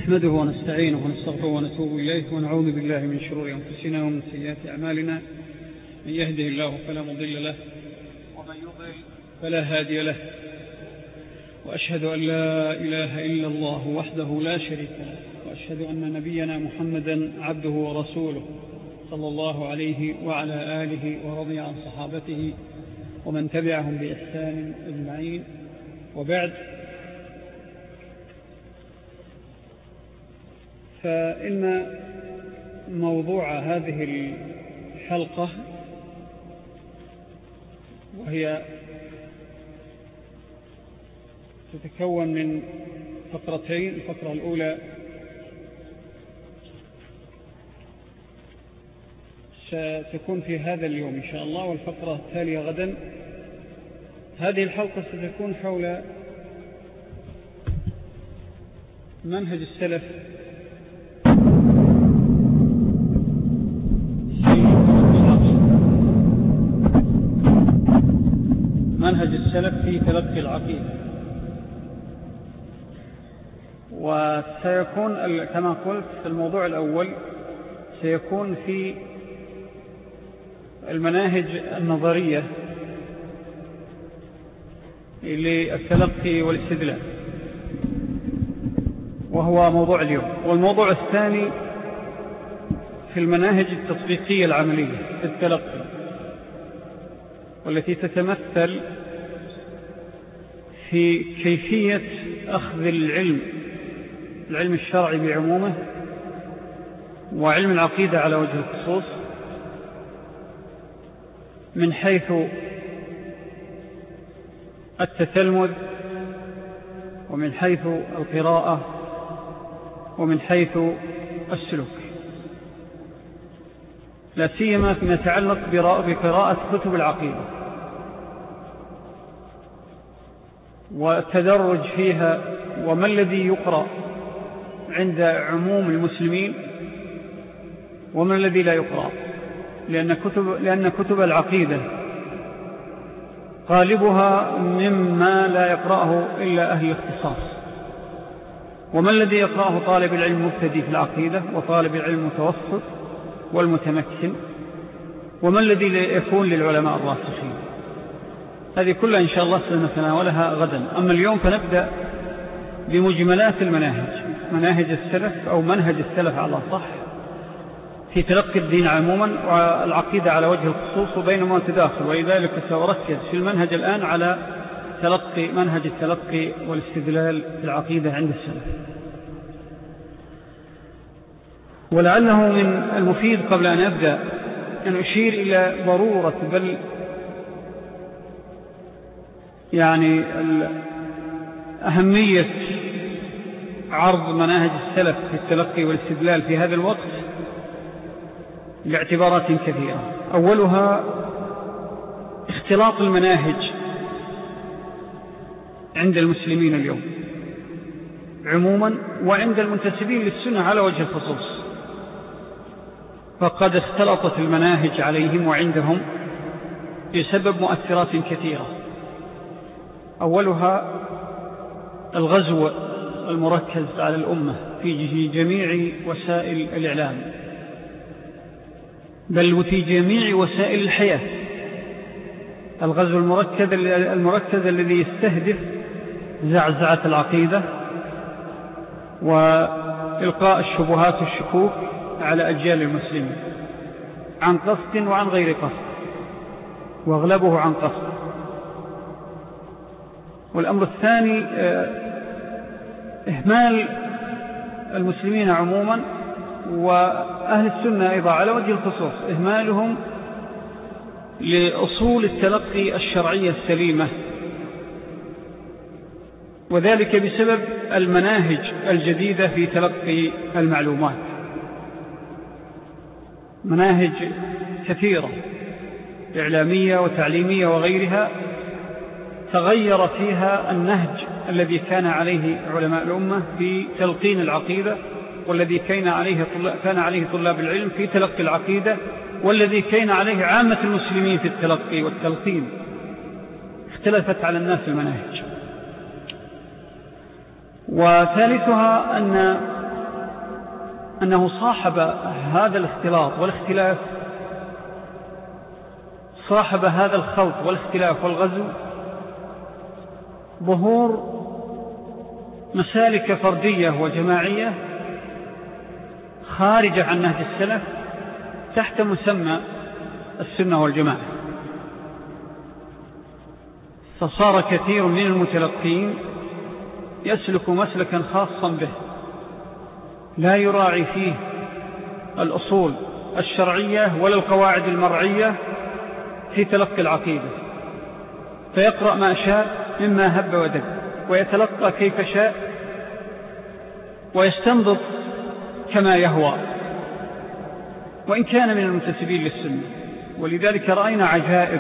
نحمده ونستعينه ونستغفره ونتوب إليه ونعوذ بالله من شرور أنفسنا ومن سيئات أعمالنا. من يهده الله فلا مضل له ومن يضلل فلا هادي له، وأشهد أن لا إله إلا الله وحده لا شريك له، وأشهد أن نبينا محمدا عبده ورسوله صلى الله عليه وعلى آله ورضي عن صحابته ومن تبعهم بإحسان أجمعين. وبعد، فإن موضوع هذه الحلقة وهي تتكون من فقرتين. الفقرة الأولى ستكون في هذا اليوم إن شاء الله، والفقرة التالية غدا. هذه الحلقة ستكون حول منهج السلف في تلقي العقيدة، وسيكون كما قلت في الموضوع الأول سيكون في المناهج النظرية للتلقي والاستدلال، وهو موضوع اليوم. والموضوع الثاني في المناهج التطبيقية العملية في التلقي، والتي تتمثل في كيفية أخذ العلم الشرعي بعمومه وعلم العقيدة على وجه الخصوص، من حيث التتلمذ ومن حيث القراءة ومن حيث السلوك، لا سيما فيما يتعلق بقراءة كتب العقيدة والتدرج فيها، وما الذي يقرأ عند عموم المسلمين وما الذي لا يقرأ، لأن كتب العقيدة غالبها مما لا يقرأه إلا أهل الاختصاص. وما الذي يقرأه طالب العلم المبتدئ في العقيدة وطالب العلم المتوسط والمتمكن، وما الذي يكون للعلماء الراسخين. هذه كلها إن شاء الله سنتناولها غدا. أما اليوم فنبدأ بمجملات مناهج السلف أو منهج السلف على صح في تلقي الدين عموما والعقيدة على وجه الخصوص، وبينما تداخل. ولذلك سأركز في المنهج الآن على منهج التلقي والاستدلال في العقيدة عند السلف. ولعله من المفيد قبل أن أبدأ أن أشير إلى ضرورة، بل يعني أهمية عرض مناهج السلف في التلقي والاستدلال في هذا الوقت لاعتبارات كثيرة. أولها اختلاط المناهج عند المسلمين اليوم عموما، وعند المنتسبين للسنة على وجه الخصوص، فقد اختلطت المناهج عليهم وعندهم بسبب مؤثرات كثيرة. أولها الغزو المركز على الأمة في جميع وسائل الإعلام، بل وفي جميع وسائل الحياة. الغزو المركز الذي يستهدف زعزعة العقيدة وإلقاء الشبهات والشكوك على أجيال المسلمين عن قصد وعن غير قصد، واغلبه عن قصد. والأمر الثاني إهمال المسلمين عموما وأهل السنة أيضا على وجه الخصوص، إهمالهم لأصول التلقي الشرعية السليمة، وذلك بسبب المناهج الجديدة في تلقي المعلومات. مناهج كثيرة إعلامية وتعليمية وغيرها تغير فيها النهج الذي كان عليه علماء الأمة في تلقين العقيدة، والذي كان عليه طلاب العلم في تلقي العقيدة، والذي كان عليه عامة المسلمين في التلقي والتلقين. اختلفت على الناس المناهج. وثالثها أن أنه صاحب هذا الاختلاط والاختلاف، صاحب هذا الخلط والاختلاف والغزو ظهور مسالك فردية وجماعية خارجة عن نهج السلف تحت مسمى السنة والجماعة. فصار كثير من المتلقين يسلك مسلكا خاصا به لا يراعي فيه الأصول الشرعية ولا القواعد المرعية في تلقي العقيدة، فيقرأ ما شاء مما هب ودب ويتلقى كيف شاء ويستنبط كما يهوى، وإن كان من المنتسبين للسنة. ولذلك رأينا عجائب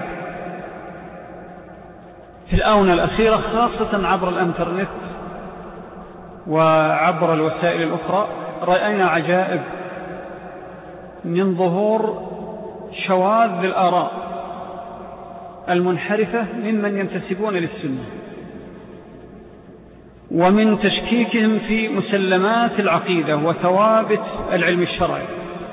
في الآونة الأخيرة خاصة عبر الإنترنت وعبر الوسائل الأخرى، رأينا عجائب من ظهور شواذ الآراء المنحرفة ممن ينتسبون للسنة، ومن تشكيكهم في مسلمات العقيدة وثوابت العلم الشرعي،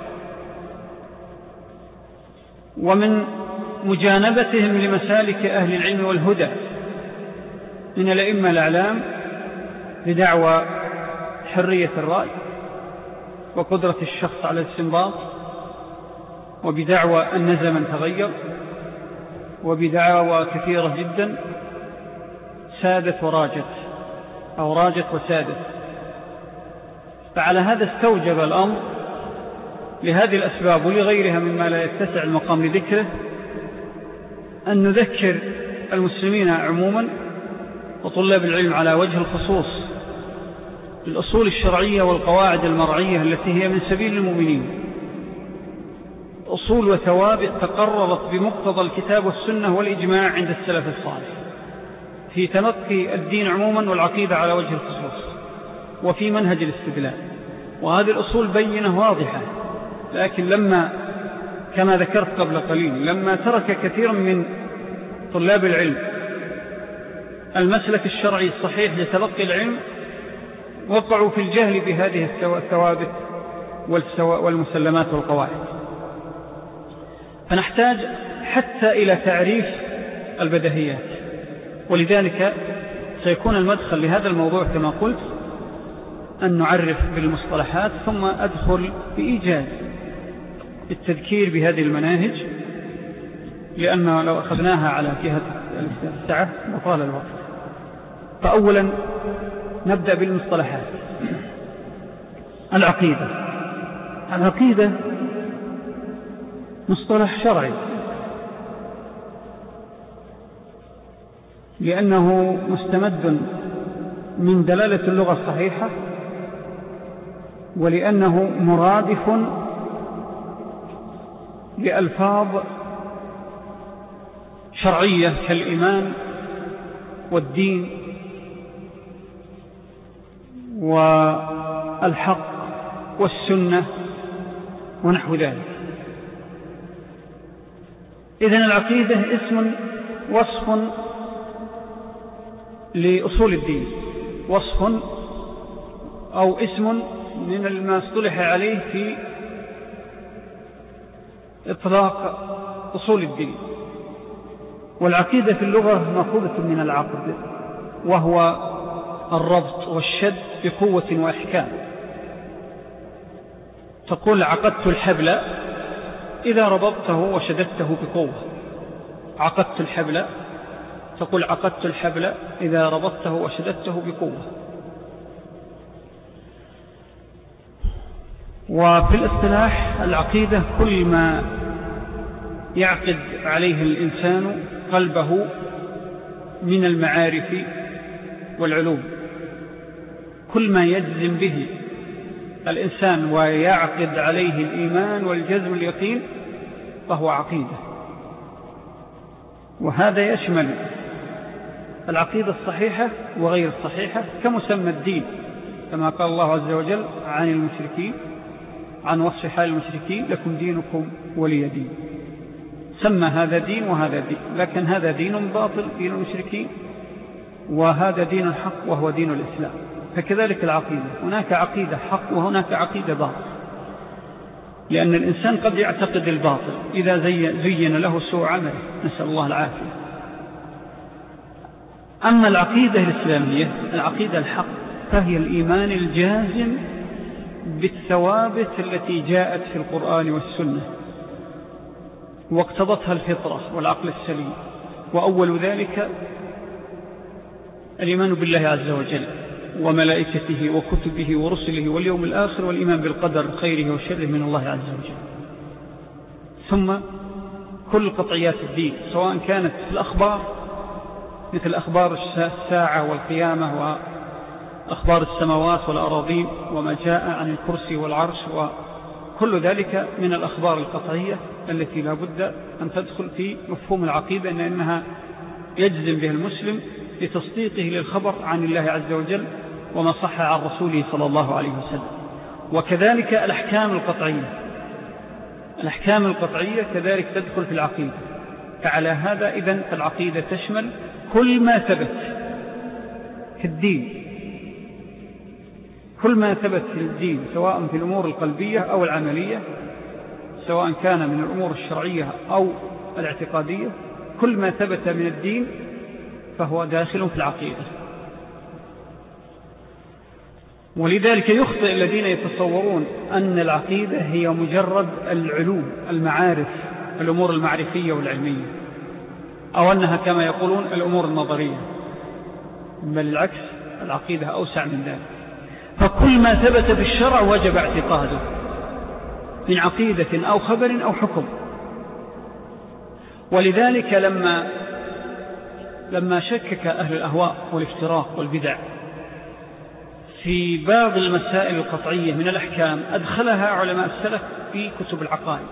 ومن مجانبتهم لمسالك أهل العلم والهدى من الأئمة الأعلام بدعوى حرية الرأي وقدرة الشخص على الاستنباط، وبدعوى أن زمن تغير، وبدعوى كثيرة جدا سادت وراجت أو راجت وسادت. فعلى هذا استوجب الأمر لهذه الأسباب ولغيرها مما لا يتسع المقام لذكره أن نذكر المسلمين عموما وطلاب العلم على وجه الخصوص الأصول الشرعية والقواعد المرعية التي هي من سبيل المؤمنين، أصول وثوابت تقررت بمقتضى الكتاب والسنة والإجماع عند السلف الصالح في تلقي الدين عموما والعقيدة على وجه الخصوص وفي منهج الاستدلال. وهذه الأصول بينة واضحة، لكن لما كما ذكرت قبل قليل لما ترك كثير من طلاب العلم المسلك الشرعي الصحيح لتلقي العلم وقعوا في الجهل بهذه الثوابت والمسلمات والقواعد. فنحتاج حتى إلى تعريف البديهيات، ولذلك سيكون المدخل لهذا الموضوع كما قلت أن نعرف بالمصطلحات ثم أدخل بإيجاز التذكير بهذه المناهج، لأن لو أخذناها على جهة الساعة لطال الوقت. فأولا نبدأ بالمصطلحات. العقيدة مصطلح شرعي لأنه مستمد من دلالة اللغة الصحيحة، ولأنه مرادف لألفاظ شرعية كالإيمان والدين والحق والسنة ونحو ذلك. إذن العقيدة اسم وصف لأصول الدين، وصف أو اسم من ما اصطلح عليه في إطلاق أصول الدين. والعقيدة في اللغة مأخوذة من العقد، وهو الربط والشد بقوة وإحكام. تقول عقدت الحبل إذا ربطته وشددته بقوة. عقدت الحبل، تقول عقدت الحبل إذا ربطته وشددته بقوة. وفي الاصطلاح العقيدة كل ما يعقد عليه الإنسان قلبه من المعارف والعلوم، كل ما يجزم به الإنسان ويعقد عليه الإيمان والجزم واليقين فهو عقيدة. وهذا يشمل العقيدة الصحيحة وغير الصحيحة كمسمى الدين، كما قال الله عز وجل عن المشركين، عن وصف حال المشركين: لكم دينكم ولي دين. سمى هذا دين وهذا دين، لكن هذا دين باطل دين المشركين، وهذا دين حق وهو دين الإسلام. فكذلك العقيدة، هناك عقيدة حق وهناك عقيدة باطل. لأن الإنسان قد يعتقد الباطل إذا زين له سوء عمله، نسأل الله العافية. أما العقيدة الإسلامية، العقيدة الحق، فهي الإيمان الجازم بالثوابت التي جاءت في القرآن والسنة واقتضتها الفطرة والعقل السليم. وأول ذلك الإيمان بالله عز وجل وملائكته وكتبه ورسله واليوم الآخر، والإيمان بالقدر خيره وشره من الله عز وجل. ثم كل قطعيات الدين، سواء كانت في الأخبار مثل أخبار الساعة والقيامة وأخبار السماوات والأراضين وما جاء عن الكرسي والعرش، وكل ذلك من الأخبار القطعية التي لا بد أن تدخل في مفهوم العقيدة، إنها يجزم بها المسلم لتصديقه للخبر عن الله عز وجل وما صح عن رسوله صلى الله عليه وسلم. وكذلك الأحكام القطعية، الأحكام القطعية كذلك تدخل في العقيدة. فعلى هذا إذن العقيدة تشمل كل ما ثبت في الدين، كل ما ثبت في الدين، سواء في الأمور القلبية أو العملية، سواء كان من الأمور الشرعية أو الاعتقادية، كل ما ثبت من الدين فهو داخل في العقيدة. ولذلك يخطئ الذين يتصورون أن العقيدة هي مجرد العلوم، المعارف، الأمور المعرفية والعلمية، أو أنها كما يقولون الأمور النظرية، بل العكس، العقيدة أوسع من ذلك. فكل ما ثبت في الشرع وجب اعتقاده من عقيدة أو خبر أو حكم. ولذلك لما شكك أهل الأهواء والافتراق والبدع في بعض المسائل القطعية من الأحكام، أدخلها علماء السلف في كتب العقائد،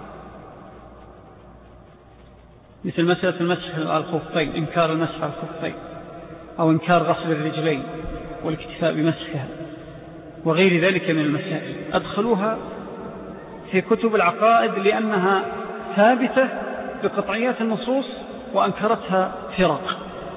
مثل مسألة المسح على الخفين، إنكار المسح على الخفين، أو إنكار غسل الرجلين والاكتفاء بمسحها، وغير ذلك من المسائل، أدخلوها في كتب العقائد لأنها ثابتة بقطعيات النصوص وأنكرتها فرق.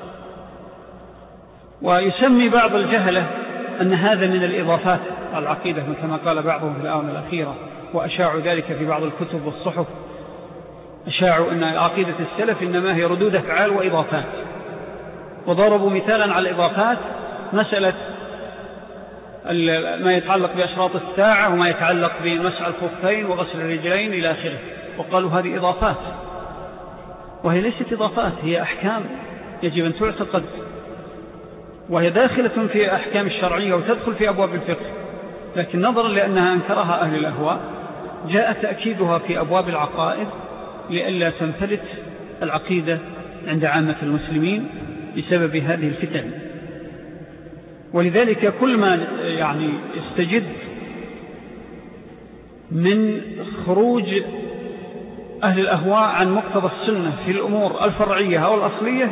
ويسمي بعض الجهلة أن هذا من الإضافات على العقيدة كما قال بعضهم في الآونة الأخيرة، وأشاعوا ذلك في بعض الكتب والصحف، أشاعوا أن عقيدة السلف إنما هي ردود أفعال وإضافات، وضربوا مثالا على الإضافات مسألة ما يتعلق بأشراط الساعة وما يتعلق بمسح الخفين وغسل الرجلين إلى آخره، وقالوا هذه إضافات، وهي ليست إضافات، هي أحكام يجب أن تعتقد، وهي داخلة في أحكام الشرعية وتدخل في أبواب الفقه، لكن نظرا لأنها أنكرها أهل الأهواء جاء تأكيدها في أبواب العقائد لئلا تنفلت العقيدة عند عامة المسلمين بسبب هذه الفتن. ولذلك كل ما يستجد من خروج أهل الأهواء عن مقتضى السنة في الأمور الفرعية أو الأصلية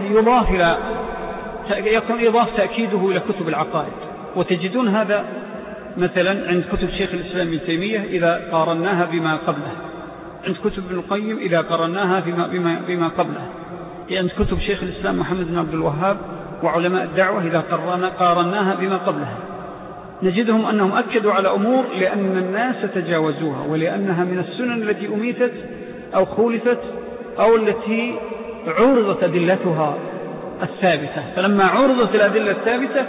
يكون إضاف تأكيده إلى كتب العقائد. وتجدون هذا مثلا عند كتب شيخ الإسلام ابن تيمية إذا قارناها بما قبله، عند كتب ابن القيم إذا قارناها بما قبله، عند كتب شيخ الإسلام محمد بن عبد الوهاب وعلماء الدعوة إذا قارناها بما قبلها، نجدهم أنهم أكدوا على أمور لأن الناس تجاوزوها، ولأنها من السنن التي أميتت أو خولفت أو التي عرضت أدلتها الثابتة. فلما عرضت الأدلة الثابتة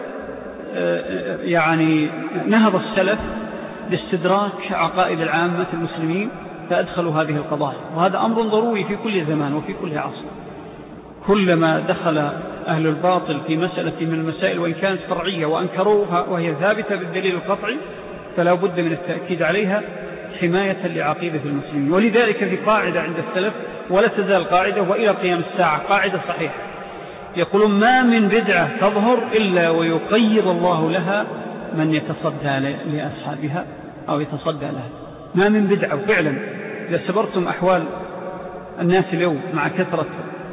نهض السلف باستدراك عقائد العامة المسلمين فأدخلوا هذه القضايا، وهذا أمر ضروري في كل زمان وفي كل عصر. كلما دخل أهل الباطل في مسألة من المسائل وإن كانت فرعية وأنكروها وهي ثابتة بالدليل القطعي فلا بد من التأكيد عليها حماية لعقيدة المسلمين. ولذلك في قاعدة عند السلف ولا تزال قاعدة وإلى قيام الساعة، قاعدة صحيحة، يقولون ما من بدعة تظهر إلا ويقيض الله لها من يتصدى لأصحابها أو يتصدى لها. ما من بدعة. وفعلا إذا سبرتم أحوال الناس اليوم مع كثرة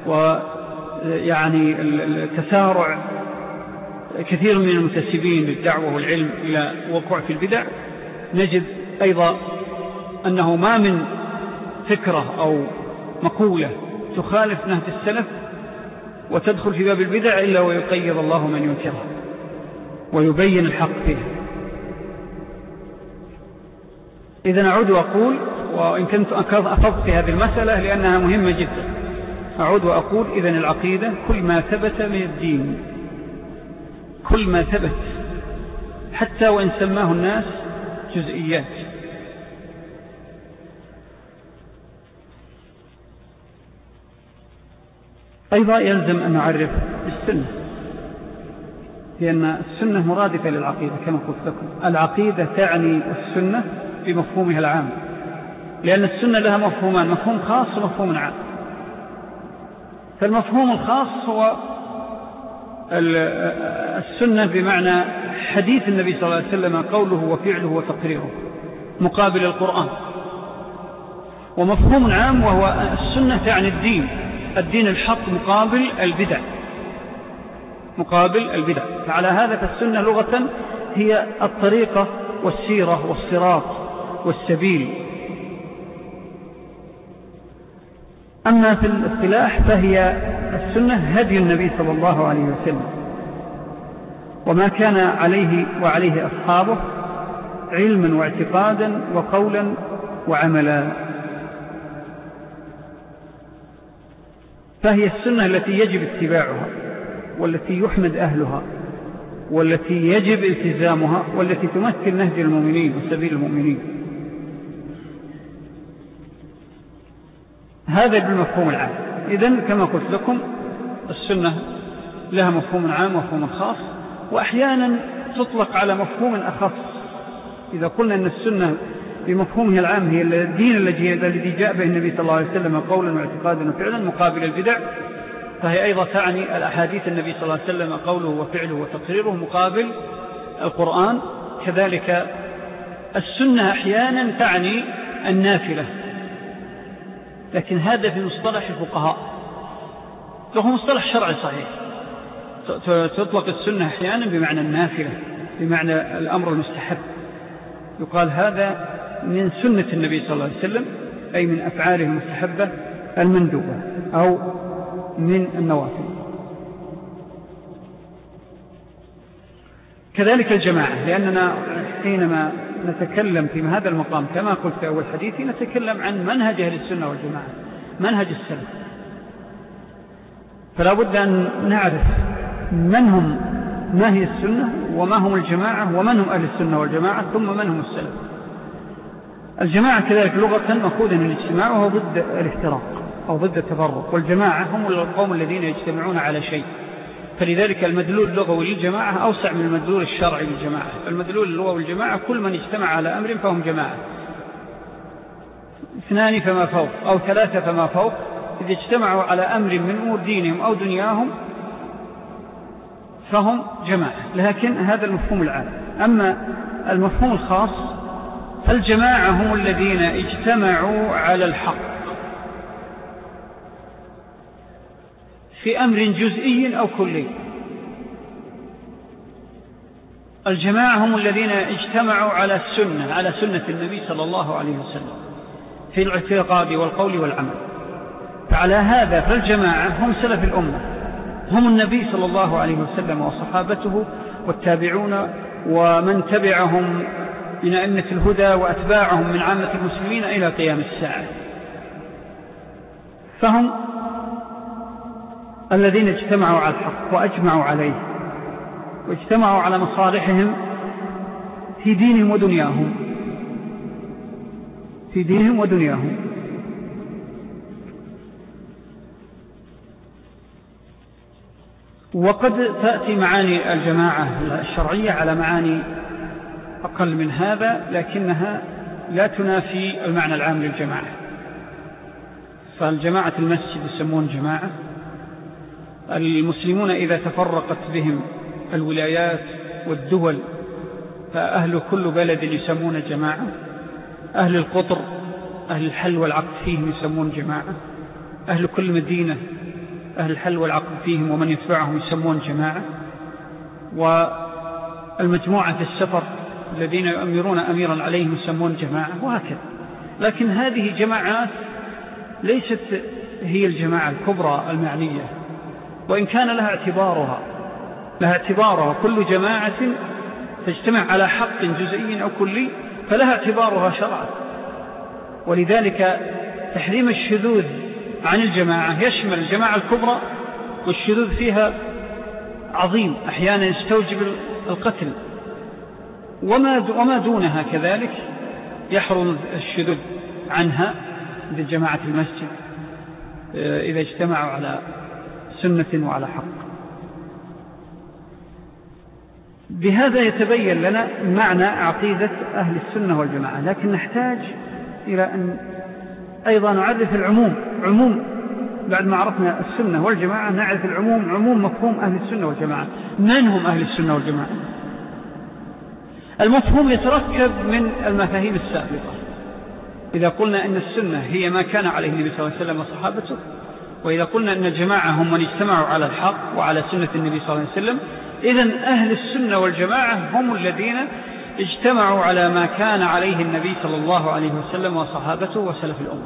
التسارع كثير من المنتسبين للدعوة والعلم إلى وقوع في البدع، نجد أيضا أنه ما من فكرة أو مقولة تخالف نهج السلف وتدخل في باب البدع إلا ويقيض الله من ينكرها ويبين الحق فيها. إذن أعود وأقول، وإن كنت أفضت في هذه المسألة لأنها مهمة جدا، أعود وأقول إذن العقيدة كل ما ثبت من الدين، كل ما ثبت حتى وإن سماه الناس جزئيات. أيضا يلزم أن نعرف السنة، لأن السنة مرادفة للعقيدة كما قلت لكم. العقيدة تعني السنة بمفهومها العام، لأن السنة لها مفهومان، مفهوم خاص ومفهوم عام. فالمفهوم الخاص هو السنة بمعنى حديث النبي صلى الله عليه وسلم، قوله وفعله وتقريره، مقابل القرآن. ومفهوم عام وهو السنة تعني الدين الحق مقابل البدع، مقابل البدع. فعلى هذا فالسنة لغة هي الطريقة والسيرة والصراط والسبيل. أما في الاصطلاح فهي السنة هدي النبي صلى الله عليه وسلم، وما كان عليه وعليه أصحابه علما واعتقادا وقولا وعملا. فهي السنة التي يجب اتباعها، والتي يحمد أهلها، والتي يجب التزامها، والتي تمثل نهج المؤمنين وسبيل المؤمنين. هذا بالمفهوم العام. إذن كما قلت لكم السنة لها مفهوم عام ومفهوم خاص، وأحيانا تطلق على مفهوم أخص. إذا قلنا أن السنة بمفهومها العام هي الدين الذي جاء به النبي صلى الله عليه وسلم قولا واعتقادا وفعلا مقابل البدع، فهي أيضا تعني الأحاديث النبي صلى الله عليه وسلم قوله وفعله وتقريره مقابل القرآن. كذلك السنة أحيانا تعني النافلة، لكن هذا في مصطلح الفقهاء، وهو مصطلح شرعي صحيح. تطلق السنة أحيانا بمعنى النافلة، بمعنى الأمر المستحب، يقال هذا من سنة النبي صلى الله عليه وسلم، أي من أفعاله المستحبة المندوبة أو من النوافل. كذلك الجماعة، لأننا حينما نتكلم في هذا المقام كما قلت في أول حديثي نتكلم عن منهج أهل السنة والجماعة، منهج السلف. فلا بد أن نعرف من هم، ما هي السنة وما هم الجماعة ومن هم أهل السنة والجماعة، ثم من هم السلف. الجماعة كذلك لغة مأخوذة من الاجتماع، وهو ضد الافتراق أو ضد التفرق، والجماعة هم القوم الذين يجتمعون على شيء. فلذلك المدلول اللغوي للجماعة أوسع من المدلول الشرعي للجماعة. المدلول اللغوي للجماعة كل من اجتمع على أمر فهم جماعة، 2 فما فوق أو 3 فما فوق، إذا اجتمعوا على أمر من أمور دينهم أو دنياهم فهم جماعة. لكن هذا المفهوم العام. أما المفهوم الخاص فالجماعة هم الذين اجتمعوا على الحق في أمر جزئي أو كلي. الجماعة هم الذين اجتمعوا على السنة، على سنة النبي صلى الله عليه وسلم في الاعتقاد والقول والعمل. فعلى هذا فالجماعة هم سلف الأمة، هم النبي صلى الله عليه وسلم وصحابته والتابعون ومن تبعهم من أئمة الهدى وأتباعهم من عامة المسلمين إلى قيام الساعة. فهم الذين اجتمعوا على الحق وأجمعوا عليه، واجتمعوا على مصالحهم في دينهم ودنياهم، في دينهم ودنياهم. وقد تأتي معاني الجماعة الشرعية على معاني أقل من هذا، لكنها لا تنافي المعنى العام للجماعة. فالجماعة المسجد يسمون جماعة. المسلمون إذا تفرقت بهم الولايات والدول فأهل كل بلد يسمون جماعة. أهل القطر، أهل الحل والعقد فيهم يسمون جماعة. أهل كل مدينة أهل الحل والعقد فيهم ومن يتبعهم يسمون جماعة. والمجموعة في السفر الذين يؤمرون أميرا عليهم يسمون جماعة، وهكذا. لكن هذه جماعات ليست هي الجماعة الكبرى المعنية، وإن كان لها اعتبارها. كل جماعة تجتمع على حق جزئي أو كلي فلها اعتبارها شرعا. ولذلك تحريم الشذوذ عن الجماعة يشمل الجماعة الكبرى، والشذوذ فيها عظيم أحيانا يستوجب القتل، وما دونها كذلك يحرم الشذوذ عنها مثل جماعة المسجد إذا اجتمعوا على سنة وعلى حق. بهذا يتبين لنا معنى عقيدة أهل السنة والجماعة، لكن نحتاج إلى أن أيضا نعرف العموم بعد ما عرفنا السنة والجماعة نعرف عموم مفهوم أهل السنة والجماعة. من هم أهل السنة والجماعة؟ المفهوم يتركب من المفاهيم السابقة. إذا قلنا أن السنة هي ما كان عليه النبي صلى الله عليه وسلم وصحابته، وإذا قلنا أن الجماعة هم من اجتمعوا على الحق وعلى سنة النبي صلى الله عليه وسلم، إذن أهل السنة والجماعة هم الذين اجتمعوا على ما كان عليه النبي صلى الله عليه وسلم وصحابته وسلف الأمة،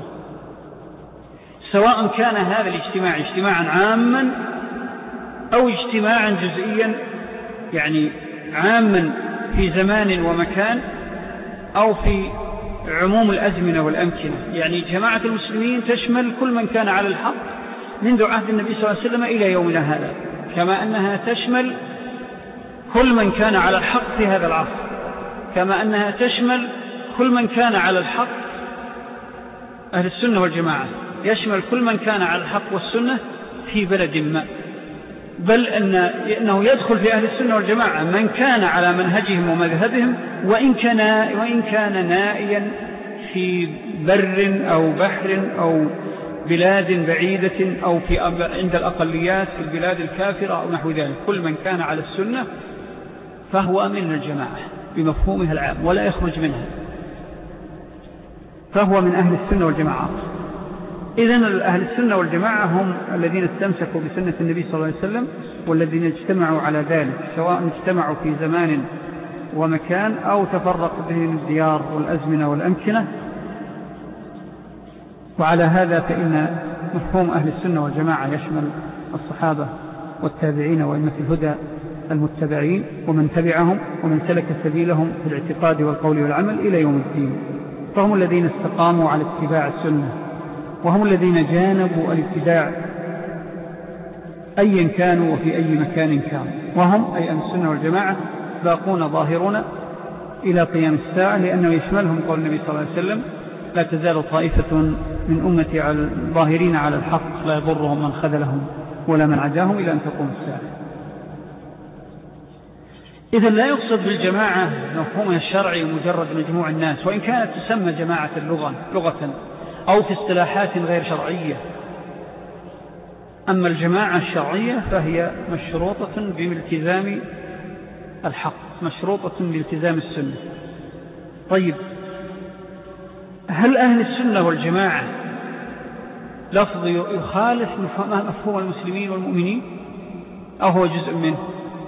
سواء كان هذا الاجتماع اجتماعا عاما أو اجتماعا جزئيا، يعني عاما في زمان ومكان أو في عموم الأزمنة والأمكنة. يعني جماعة المسلمين تشمل كل من كان على الحق منذ عهد النبي صلى الله عليه وسلم إلى يومنا هذا، كما أنها تشمل كل من كان على الحق في هذا العصر، كما أنها تشمل كل من كان على الحق. أهل السنة والجماعة يشمل كل من كان على الحق والسنة في بلد ما، بل أنه يدخل في أهل السنة والجماعة من كان على منهجهم ومذهبهم وإن كان نائيا في بر أو بحر أو بلاد بعيدة أو عند الأقليات في البلاد الكافرة أو نحو ذلك. كل من كان على السنة فهو من الجماعة بمفهومها العام ولا يخرج منها، فهو من أهل السنة والجماعة. إذن أهل السنة والجماعة هم الذين استمسكوا بسنة النبي صلى الله عليه وسلم والذين اجتمعوا على ذلك، سواء اجتمعوا في زمان ومكان أو تفرق بهم الديار والأزمنة والأمكنة. وعلى هذا فإن مفهوم أهل السنة والجماعة يشمل الصحابة والتابعين وأئمة الهدى المتبعين ومن تبعهم ومن سلك سبيلهم في الاعتقاد والقول والعمل إلى يوم الدين. فهم الذين استقاموا على اتباع السنة، وهم الذين جانبوا الابتداع أيا كانوا وفي أي مكان كانوا، وهم أي أهل السنة والجماعة باقون ظاهرون إلى قيام الساعة، لأنه يشملهم قول النبي صلى الله عليه وسلم: لا تزال طائفة من أمتي على ظاهرين على الحق لا يضرهم من خذلهم ولا من عداهم إلى أن تقوم الساعة. إذن لا يقصد بالجماعة مفهومها الشرعي مجرد مجموع الناس، وإن كانت تسمى جماعة لغة أو في اصطلاحات غير شرعية. أما الجماعة الشرعية فهي مشروطة بالتزام الحق، مشروطة بالتزام السنة. طيب، هل أهل السنة والجماعة لفظ يخالف مفهوم المسلمين والمؤمنين أو هو جزء منه؟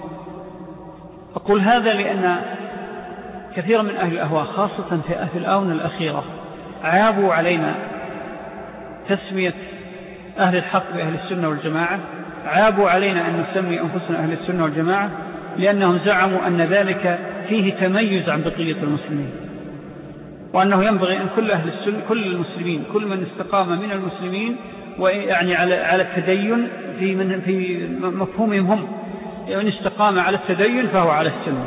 أقول هذا لأن كثير من أهل الأهواء خاصة في الآونة الأخيرة عابوا علينا تسمية أهل الحق بأهل السنة والجماعة، عابوا علينا أن نسمي أنفسنا أهل السنة والجماعة، لأنهم زعموا أن ذلك فيه تميز عن بقية المسلمين، وأنه ينبغي أن كل أهل السنة كل المسلمين كل من استقام من المسلمين ويعني على التدين في مفهومهم هم، يعني استقام على التدين فهو على السنة.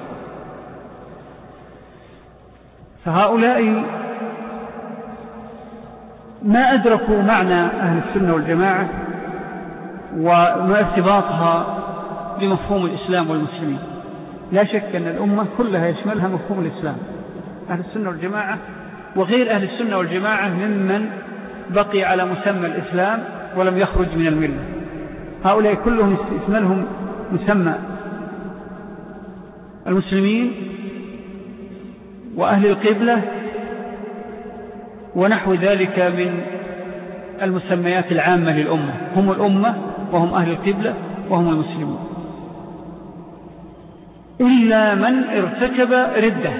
فهؤلاء ما أدركوا معنى أهل السنة والجماعة وما ارتباطها بمفهوم الإسلام والمسلمين. لا شك أن الأمة كلها يشملها مفهوم الإسلام. أهل السنة والجماعة وغير أهل السنة والجماعة ممن بقي على مسمى الإسلام ولم يخرج من الملة، هؤلاء كلهم اسمهم مسمى المسلمين وأهل القبلة ونحو ذلك من المسميات العامة للأمة. هم الأمة وهم أهل القبلة وهم المسلمون، إلا من ارتكب ردة،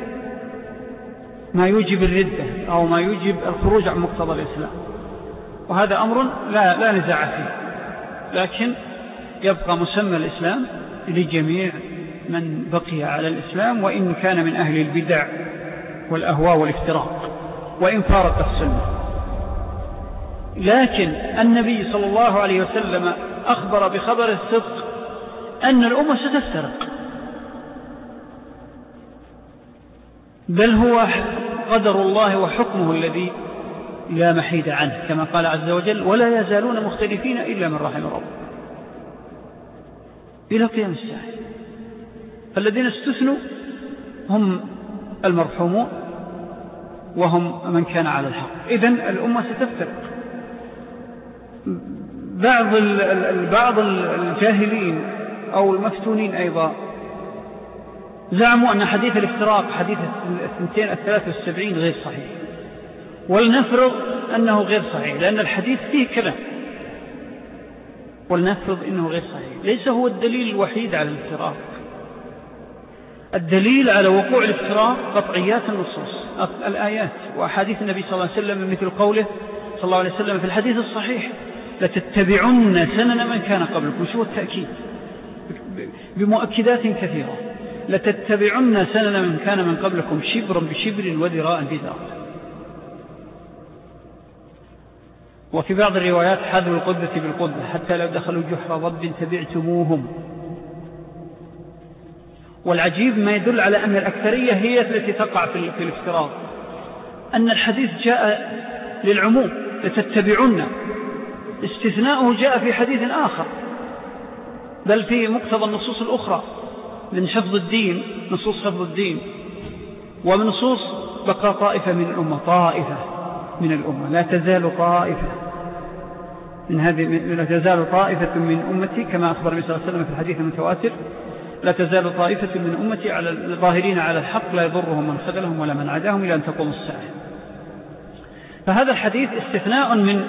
ما يوجب الردة أو ما يوجب الخروج عن مقتضى الإسلام، وهذا أمر لا نزاع فيه، لكن يبقى مسمى الإسلام لجميع من بقي على الإسلام، وإن كان من أهل البدع والأهواء والافتراق وإن فارق السنة. لكن النبي صلى الله عليه وسلم أخبر بخبر الصدق أن الأمة ستفترق، بل هو قدر الله وحكمه الذي لا محيد عنه، كما قال عز وجل: ولا يزالون مختلفين إلا من رحم ربه، إلى قيام الساعة. فالذين استثنوا هم المرحومون وهم من كان على الحق. إذن الأمة ستفترق. بعض الجاهلين أو المفتونين أيضا زعموا أن حديث الافتراق حديث 273 غير صحيح، ولنفرض أنه غير صحيح لأن الحديث فيه كلام، ولنفرض أنه غير صحيح. ليس هو الدليل الوحيد على الافتراق. الدليل على وقوع الافتراق قطعيات النصوص، الآيات وأحاديث النبي صلى الله عليه وسلم، مثل قوله صلى الله عليه وسلم في الحديث الصحيح: لتتبعن سنن من كان قبلكم. شو التأكيد بمؤكدات كثيرة: لتتبعن سنن من كان من قبلكم شبرا بشبر وذراعا بذراع. وفي بعض الروايات: حذو القدة بالقدة حتى لو دخلوا جحر ضب تبعتموهم. والعجيب ما يدل على أن الأكثرية هي التي تقع في الافتراض، أن الحديث جاء للعموم: لتتبعن، استثناؤه جاء في حديث آخر، بل في مقتضى النصوص الأخرى من حفظ الدين، نصوص حفظ الدين، ومن نصوص بقى طائفة من الأمة، طائفة من الأمة، لا تزال طائفة من هذه، لا تزال طائفة من أمتي، كما أخبر النبي صلى الله عليه وسلم في الحديث المتواتر: لا تزال طائفة من أمتي على الظاهرين على الحق لا يضرهم من خذلهم ولا من عداهم إلى أن تقوم الساعة. فهذا الحديث استثناء من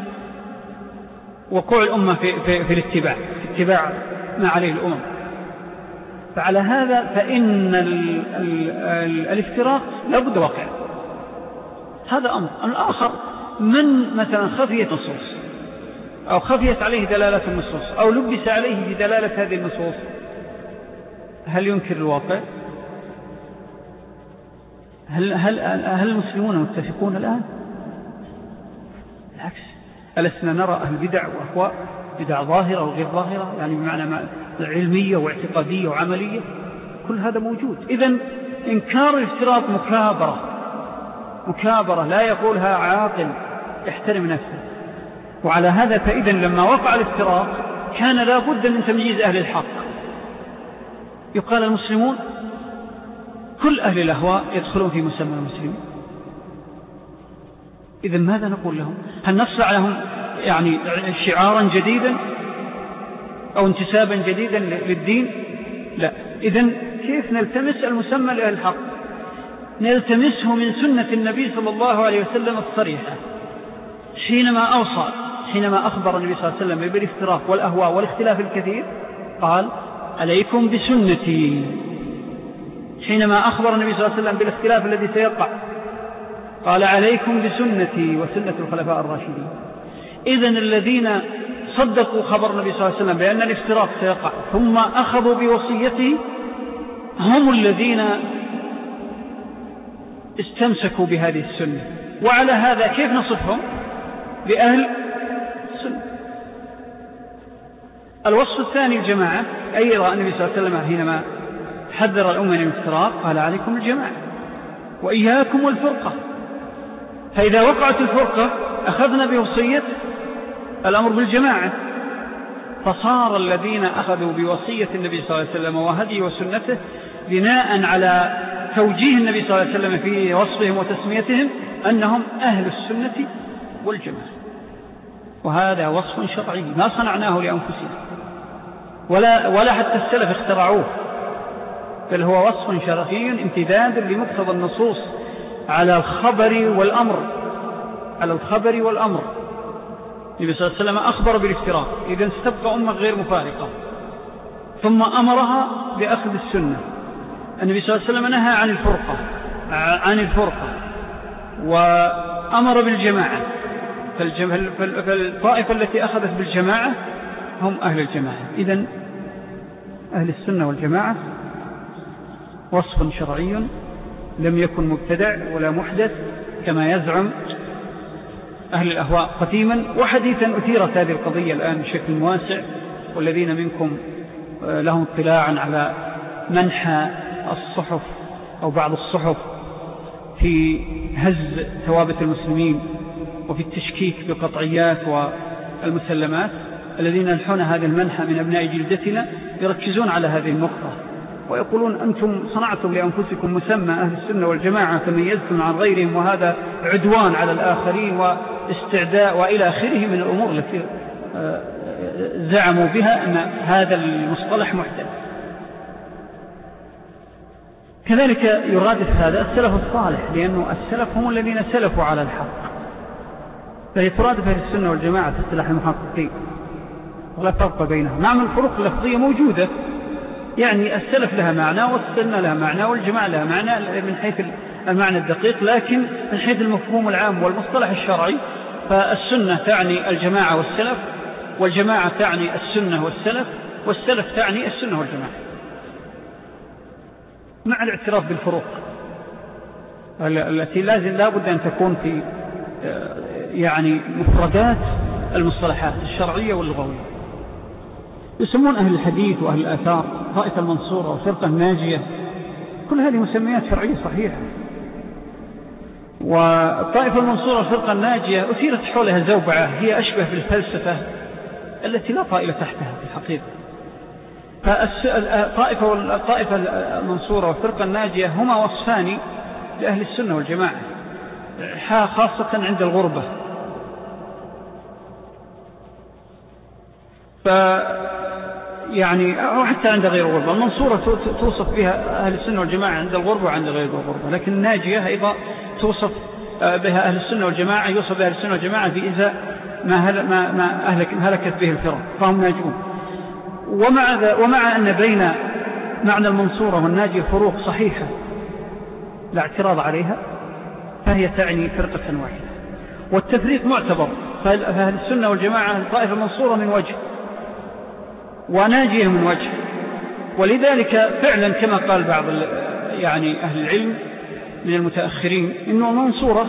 وقوع الأمة في الاتباع، في اتباع ما عليه الأمم. فعلى هذا فإن الافتراق لابد واقع. هذا أمر. الآخر: من مثلا خفيت نصوص أو خفيت عليه دلالة النصوص أو لبس عليه بدلالة هذه النصوص، هل ينكر الواقع؟ هل المسلمون متفقون الآن؟ بالعكس، ألسنا نرى أهل بدع وأهواء، بدع ظاهرة وغير ظاهرة، يعني بمعنى علمية واعتقادية وعملية، كل هذا موجود. إذن إنكار الافتراق مكابرة لا يقولها عاقل يحترم نفسه. وعلى هذا فإذا لما وقع الافتراق كان لا بد من تمييز أهل الحق. يقال المسلمون كل أهل الأهواء يدخلون في مسمى المسلمين. إذن ماذا نقول لهم؟ هل نصنع لهم يعني شعارا جديدا أو انتسابا جديدا للدين؟ لا. إذن كيف نلتمس المسمى لأهل الحق؟ نلتمسه من سنة النبي صلى الله عليه وسلم الصريحة، حينما أخبر النبي صلى الله عليه وسلم بالافتراق والأهواء والاختلاف الكثير قال: عليكم بسنتي. حينما أخبر النبي صلى الله عليه وسلم بالاختلاف الذي سيقع قال: عليكم بسنتي وسنة الخلفاء الراشدين. إذن الذين صدقوا خبر النبي صلى الله عليه وسلم بأن الافتراق سيقع ثم أخذوا بوصيته هم الذين استمسكوا بهذه السنة. وعلى هذا كيف نصفهم؟ بأهل السنة. الوصف الثاني الجماعة. أيضا النبي صلى الله عليه وسلم حينما حذر الأمة من الافتراق قال: عليكم الجماعة وإياكم الفرقة. فإذا وقعت الفرقة أخذنا بوصية الأمر بالجماعة، فصار الذين أخذوا بوصية النبي صلى الله عليه وسلم وهديه وسنته بناء على توجيه النبي صلى الله عليه وسلم في وصفهم وتسميتهم أنهم أهل السنة والجماعة. وهذا وصف شرعي ما صنعناه لأنفسنا ولا حتى السلف اخترعوه، بل هو وصف شرعي امتداد لمقتضى النصوص على الخبر والأمر. النبي صلى الله عليه وسلم أخبر بالافتراق، إذن ستبقى أمة غير مفارقة، ثم أمرها بأخذ السنة. النبي صلى الله عليه وسلم نهى عن الفرقة وأمر بالجماعة. فالطائفة التي أخذت بالجماعة هم أهل الجماعة. إذن أهل السنة والجماعة وصف شرعي لم يكن مبتدع ولا محدث كما يزعم أهل الأهواء قديما وحديثا. أثيرت هذه القضية الآن بشكل واسع، والذين منكم لهم اطلاعا على منحى الصحف أو بعض الصحف في هز ثوابت المسلمين وفي التشكيك بالقطعيات والمسلمات، الذين يلحون هذا المنحى من أبناء جلدتنا يركزون على هذه النقطة ويقولون أنتم صنعتم لأنفسكم مسمى أهل السنة والجماعة تميزتم عن غيرهم، وهذا عدوان على الآخرين واستعداء وإلى آخره من الأمور التي زعموا بها أن هذا المصطلح محدث. كذلك يرادف هذا السلف الصالح، لأنه السلف هم الذين سلفوا على الحق، فهي ترادف أهل السنة والجماعة في اصطلاح المحققين ولا فرق بينها، مع من الفروق اللفظية موجودة. يعني السلف لها معنى والسنة لها معنى والجماعة لها معنى من حيث المعنى الدقيق، لكن من حيث المفهوم العام والمصطلح الشرعي فالسنة تعني الجماعة والسلف، والجماعة تعني السنة والسلف، والسلف تعني السنة والجماعة، مع الاعتراف بالفروق التي لا بد أن تكون في يعني مفردات المصطلحات الشرعية واللغوية. يسمون أهل الحديث وأهل الآثار طائفة المنصورة وفرقة الناجية، كل هذه مسميات شرعية صحيحة. والطائفة المنصورة والفرقة الناجية أثيرت حولها زوبعة هي أشبه بالفلسفة التي لا طائل تحتها في الحقيقة. فالطائفة المنصورة والفرقة الناجية هما وصفان لأهل السنة والجماعة، خاصة عند الغربة. يعني أو حتى عند غير الغربة. المنصورة توصف بها أهل السنة والجماعة عند الغربة وعند غير الغربة، لكن الناجية أيضا توصف بها أهل السنة والجماعة، يوصف بها أهل السنة والجماعة في إزاء ما هلكت به الفرق، فهم ناجون. ومع أن بين معنى المنصورة والناجية فروق صحيحة لا اعتراض عليها، فهي تعني فرقة واحدة، والتفريق معتبر. فأهل السنة والجماعة الطائفة المنصورة من وجه وناجية من وجه، ولذلك فعلا كما قال بعض يعني أهل العلم من المتأخرين إنه المنصورة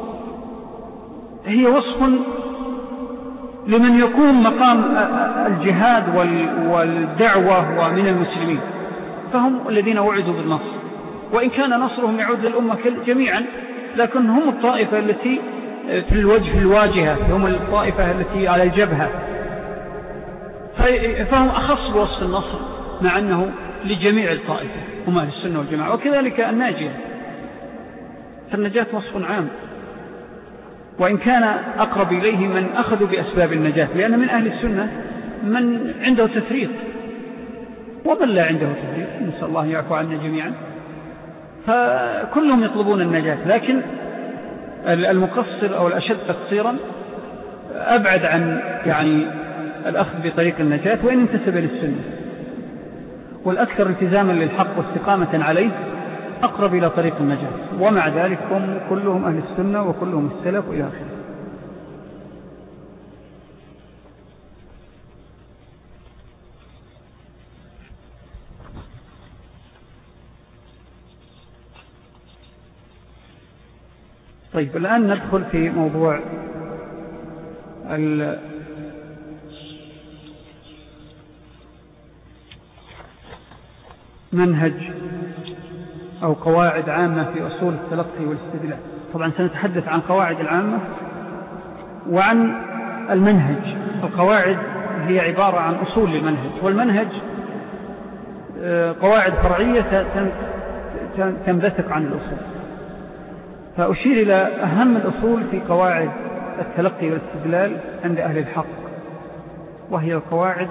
هي وصف لمن يقوم مقام الجهاد والدعوة ومن المسلمين، فهم الذين وعدوا بالنصر، وإن كان نصرهم يعود للأمة جميعا، لكن هم الطائفة التي في الوجه الواجهة، هم الطائفة التي على الجبهة، فهم أخص بوصف النصر مع أنه لجميع الطائفة هم أهل السنة والجماعة. وكذلك الناجية، فالنجاة وصف عام، وإن كان أقرب إليه من أخذوا بأسباب النجاة، لأن من أهل السنة من عنده تفريط ومن لا عنده تفريط، نسأل الله يعفو عنا جميعا، فكلهم يطلبون النجاة، لكن المقصر أو الأشد تقصيرا أبعد عن يعني الأخذ بطريق النجاة وإن انتسب للسنة، والأكثر التزاما للحق واستقامة عليه أقرب إلى طريق النجاة، ومع ذلك هم كلهم أهل السنة وكلهم السلف إلى آخره. طيب الآن ندخل في موضوع منهج أو قواعد عامة في أصول التلقي والاستدلال. طبعا سنتحدث عن قواعد العامة وعن المنهج. القواعد هي عبارة عن أصول للمنهج، والمنهج قواعد فرعية تنبثق عن الأصول. فأشير إلى أهم الأصول في قواعد التلقي والاستدلال عند أهل الحق، وهي القواعد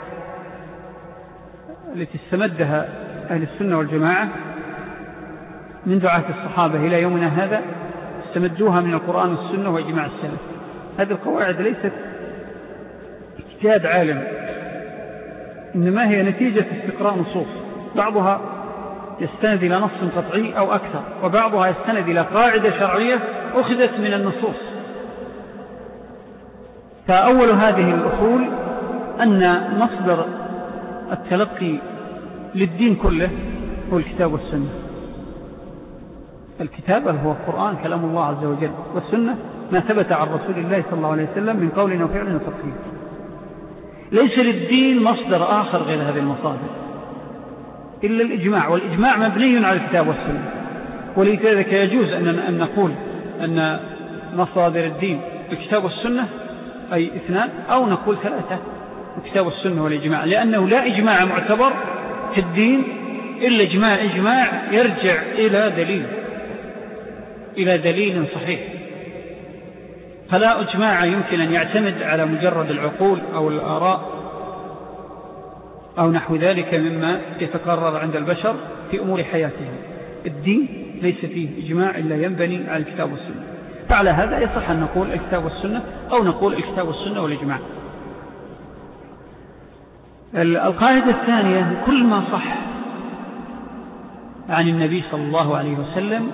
التي استمدها أهل السنة والجماعة منذ عهد الصحابة إلى يومنا هذا، استمدوها من القرآن والسنة وإجماع السلف. هذه القواعد ليست اجتهاد عالم، إنما هي نتيجة استقراء نصوص، بعضها يستند إلى نص قطعي أو أكثر، وبعضها يستند إلى قاعدة شرعية أخذت من النصوص. فأول هذه الأصول أن مصدر التلقي للدين كله هو الكتاب والسنة، الكتاب هو القرآن كلام الله عز وجل، والسنة ما ثبت عن رسول الله صلى الله عليه وسلم من قول وفعل وتقرير. ليس للدين مصدر آخر غير هذه المصادر إلا الإجماع، والإجماع مبني على الكتاب والسنة. ولذلك يجوز أن نقول أن مصادر الدين الكتاب والسنة أي 2، أو نقول 3، الكتاب والسنة والإجماع، لأنه لا إجماع معتبر في الدين إلا إجماع يرجع إلى دليل صحيح. فلا إجماع يمكن أن يعتمد على مجرد العقول أو الآراء أو نحو ذلك مما يتكرر عند البشر في أمور حياتهم. الدين ليس فيه إجماع إلا ينبني على الكتاب والسنة. فعلى هذا يصح أن نقول الكتاب والسنة أو نقول الكتاب والسنة والإجماع. القاعدة الثانية: كل ما صح عن النبي صلى الله عليه وسلم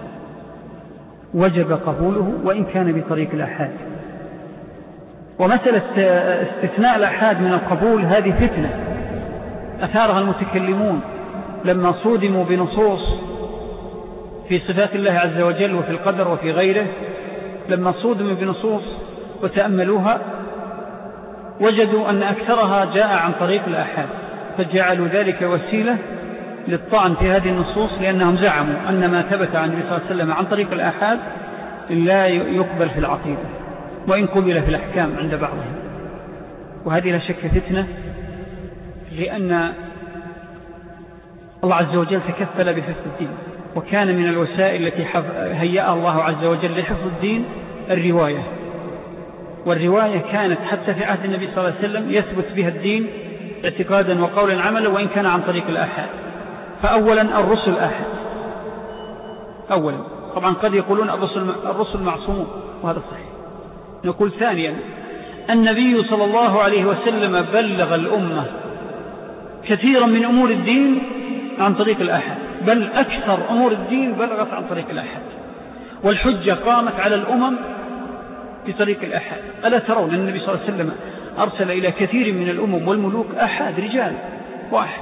وجب قبوله وإن كان بطريق الآحاد. ومسألة استثناء الآحاد من القبول هذه فتنة أثارها المتكلمون لما صودموا بنصوص في صفات الله عز وجل وفي القدر وفي غيره، لما صودموا بنصوص وتأملوها وجدوا أن أكثرها جاء عن طريق الآحاد، فجعلوا ذلك وسيلة للطعن في هذه النصوص، لأنهم زعموا أن ما ثبت عن النبي صلى الله عليه وسلم عن طريق الآحاد لا يقبل في العقيدة وإن قبل في الأحكام عند بعضهم. وهذه لا شك فتنة، لأن الله عز وجل تكفل بحفظ الدين، وكان من الوسائل التي هيأها الله عز وجل لحفظ الدين الرواية. والرواية كانت حتى في عهد النبي صلى الله عليه وسلم يثبت بها الدين اعتقادا وقولا عملا وإن كان عن طريق الآحاد. فأولا الرسل آحاد، أولا طبعا قد يقولون الرسل معصومون وهذا صحيح. نقول ثانيا النبي صلى الله عليه وسلم بلغ الأمة كثيرا من أمور الدين عن طريق الآحاد، بل أكثر أمور الدين بلغت عن طريق الآحاد، والحجة قامت على الأمم بطريق الآحاد. ألا ترون أن النبي صلى الله عليه وسلم أرسل إلى كثير من الأمم والملوك آحاد، رجال واحد،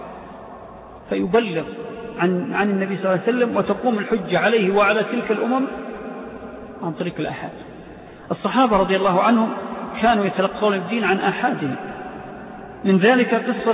فيبلغ عن النبي صلى الله عليه وسلم وتقوم الحجة عليه وعلى تلك الأمم عن طريق الآحاد. الصحابة رضي الله عنهم كانوا يتلقون الدين عن آحادهم، من ذلك قصة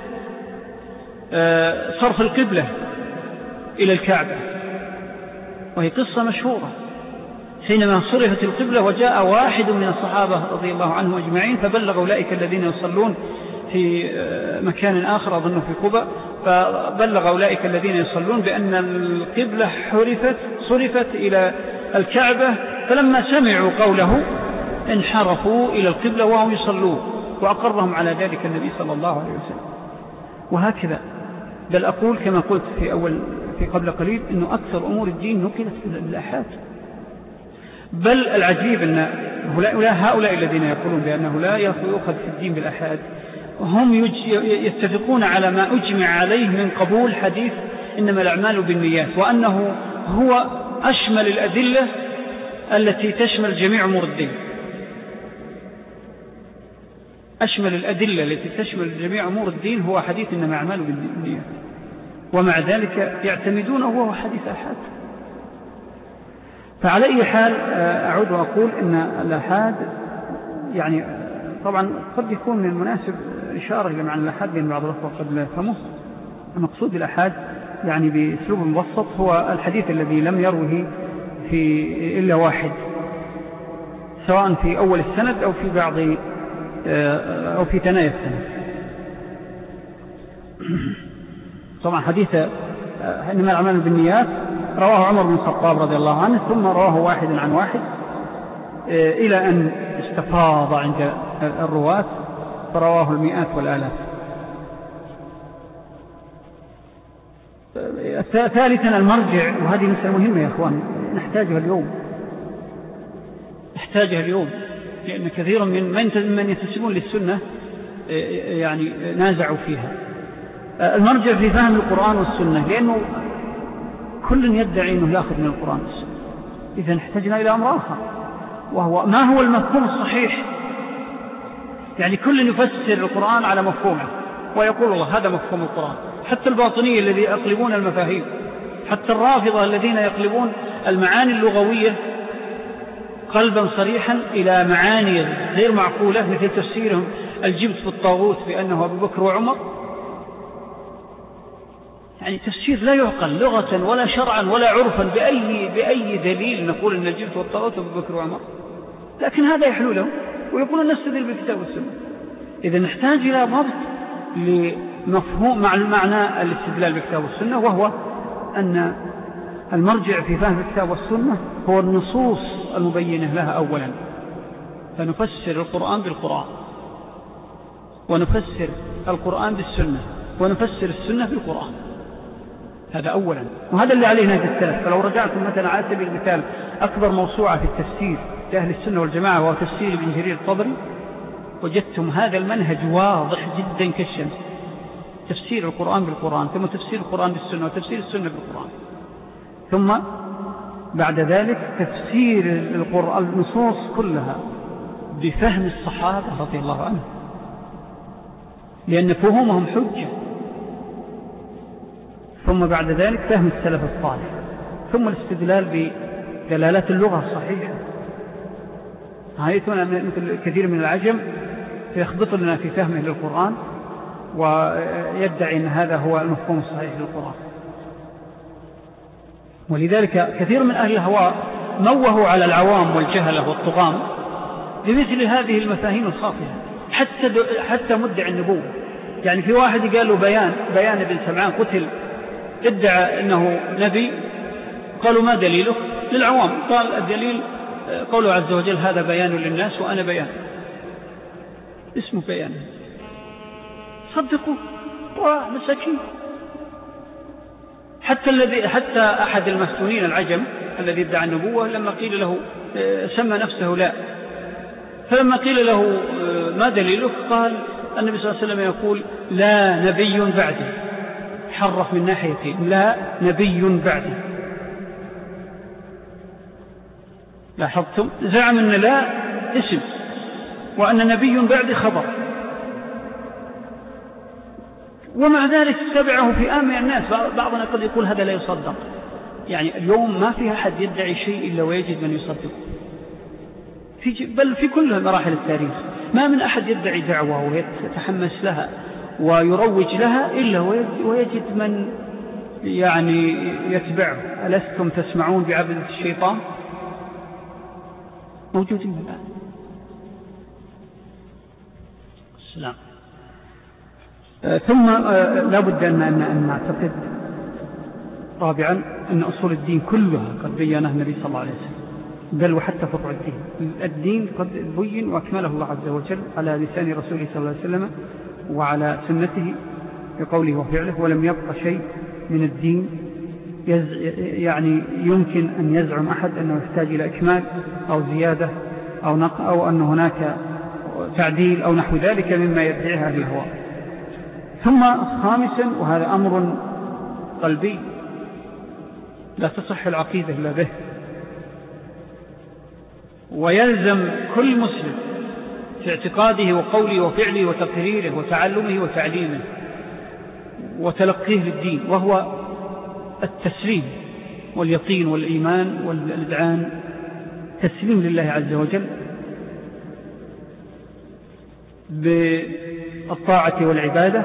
صرف القبلة إلى الكعبة، وهي قصة مشهورة. حينما صرفت القبلة وجاء واحد من الصحابة رضي الله عنهم أجمعين فبلغ أولئك الذين يصلون في مكان آخر أظنه في قباء، فبلغ أولئك الذين يصلون بأن القبلة صرفت إلى الكعبة، فلما سمعوا قوله انحرفوا إلى القبلة وهم يصلون، وأقرهم على ذلك النبي صلى الله عليه وسلم. وهكذا بل أقول كما قلت في قبل قليل أنه أكثر أمور الدين نقلت بالآحاد. بل العجيب أن هؤلاء الذين يقولون بأنه لا يؤخذ في الدين بالآحاد هم يتفقون على ما أجمع عليه من قبول حديث إنما الأعمال بالنيات، وأنه هو أشمل الأدلة التي تشمل جميع أمور الدين، أشمل الأدلة التي تشمل جميع أمور الدين هو حديث إنما الأعمال بالنيات، ومع ذلك يعتمدونه وهو حديث آحاد. فعلى أي حال أعود وأقول إن الآحاد يعني طبعا قد يكون من المناسب إشارة إلى معنى الآحاد لأن بعض الأخوة قد لا يفهمه. المقصود الآحاد يعني بأسلوب مبسط هو الحديث الذي لم يروه إلا واحد، سواء في أول السند أو في بعض أو في ثنايا السند. طبعا حديث إنما الأعمال بالنيات رواه عمر بن الخطاب رضي الله عنه، ثم رواه واحد عن واحد إلى أن استفاض عند الرواة فرواه المئات والآلاف. ثالثا المرجع، وهذه مسألة مهمة يا أخوان نحتاجها اليوم، لأن كثير من ينتسبون للسنة يعني نازعوا فيها. المرجع في فهم القرآن والسنة، لأنه كل يدعي أنه يأخذ من القرآن والسنة، إذا احتاجنا إلى أمر آخر وهو ما هو المفهوم الصحيح. يعني كل يفسر القرآن على مفهومه ويقول الله هذا مفهوم القرآن، حتى الباطنية الذي يقلبون المفاهيم حتى الرافضة الذين يقلبون المعاني اللغوية قلبا صريحا إلى معاني غير معقولة، مثل تفسيرهم الجبت في الطاغوت بأنه أبو بكر وعمر، يعني تفسير لا يعقل لغة ولا شرعا ولا عرفا بأي دليل نقول أن الجبت والطاغوت أبو بكر وعمر، لكن هذا يحلو له ويقولون نستدل بالكتاب والسنة. إذا نحتاج إلى ضبط لمفهوم مع المعنى الاستدلال بالكتاب والسنة، وهو أن المرجع في فهم الكتاب والسنة هو النصوص المبينة لها أولا، فنفسر القرآن بالقرآن، ونفسر القرآن بالسنة، ونفسر السنة بالقرآن، هذا أولا. وهذا اللي عليه نهج السلف. فلو رجعتم مثلا على سبيل المثال أكبر موسوعة في التفسير لأهل السنة والجماعة وهو تفسير ابن جرير الطبري، وجدتم هذا المنهج واضح جدا كالشمس، تفسير القرآن بالقرآن، ثم تفسير القرآن بالسنة، وتفسير السنة بالقرآن، ثم بعد ذلك تفسير القرآن النصوص كلها بفهم الصحابة رضي الله عنهم، لأن فهمهم حجة، ثم بعد ذلك فهم السلف الصالح، ثم الاستدلال بدلالات اللغة الصحيحة. هايتنا مثل كثير من العجم يخبط لنا في فهمه للقرآن ويدعي أن هذا هو المفهوم الصحيح للقرآن. ولذلك كثير من أهل الهواء موهوا على العوام والجهلة والطغام بمثل هذه المفاهيم الخاطئة حتى مدعي النبوة. يعني في واحد قال له بيان بن سمعان قتل ادعى أنه نبي، قالوا ما دليله؟ للعوام قال الدليل قوله عز وجل هذا بيان للناس وأنا بيان، اسمه بيان، صدقوا مساكين. حتى أحد المفتونين العجم الذي ادعى النبوة لما قيل له سمى نفسه لا، فلما قيل له ما دليله قال النبي صلى الله عليه وسلم يقول لا نبي بعدي، حرف من ناحيتين، لا نبي بعدي. لاحظتم؟ زعم أن لا اسم وأن نبي بعدي خبر، ومع ذلك تبعه في آمن الناس. بعضنا قد يقول هذا لا يصدق، يعني اليوم ما في أحد يدعي شيء إلا ويجد من يصدقه، بل في كل مراحل التاريخ ما من أحد يدعي دعوة ويتحمس لها ويروج لها إلا ويجد من يعني يتبعه. ألستم تسمعون بعبدة الشيطان؟ موجودين الآن. السلام. ثم لا بد أن نعتقد رابعا أن أصول الدين كلها قد بيّنها النبي صلى الله عليه وسلم، بل وحتى فروع الدين قد بين وأكمله الله عز وجل على لسان رسوله صلى الله عليه وسلم وعلى سنته بقوله وفعله، ولم يبقى شيء من الدين يعني يمكن أن يزعم أحد أنه يحتاج إلى إكمال أو زيادة أو نقص أو أن هناك تعديل أو نحو ذلك مما يدعيها أهل الهوى. ثم خامسا، وهذا أمر قلبي لا تصح العقيدة إلا به، ويلزم كل مسلم في اعتقاده وقوله وفعله وتقريره وتعلمه وتعليمه وتلقيه للدين، وهو التسليم واليقين والإيمان والإذعان، تسليم لله عز وجل بالطاعة والعبادة،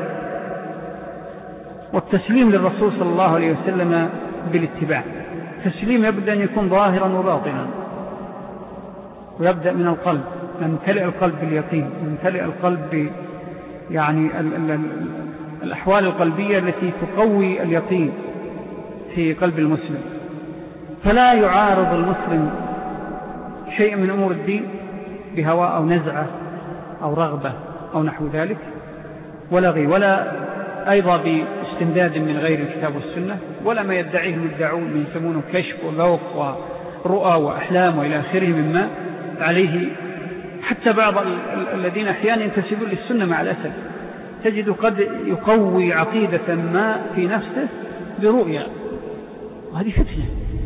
والتسليم للرسول صلى الله عليه وسلم بالاتباع. تسليم يبدأ أن يكون ظاهرا وباطنا، ويبدأ من القلب، يمتلئ القلب باليقين، يمتلئ القلب يعني الأحوال القلبية التي تقوي اليقين في قلب المسلم، فلا يعارض المسلم شيء من أمور الدين بهواء أو نزعة أو رغبة أو نحو ذلك، ولا أيضا باستمداد من غير الكتاب والسنة، ولا ما يدعيه المدعون يسمونه كشف وذوق ورؤى وأحلام وإلى آخره مما عليه حتى بعض الذين أحيانا ينتسبون للسنة مع الأسف تجد قد يقوي عقيدة ما في نفسه برؤيا، وهذه فتنة.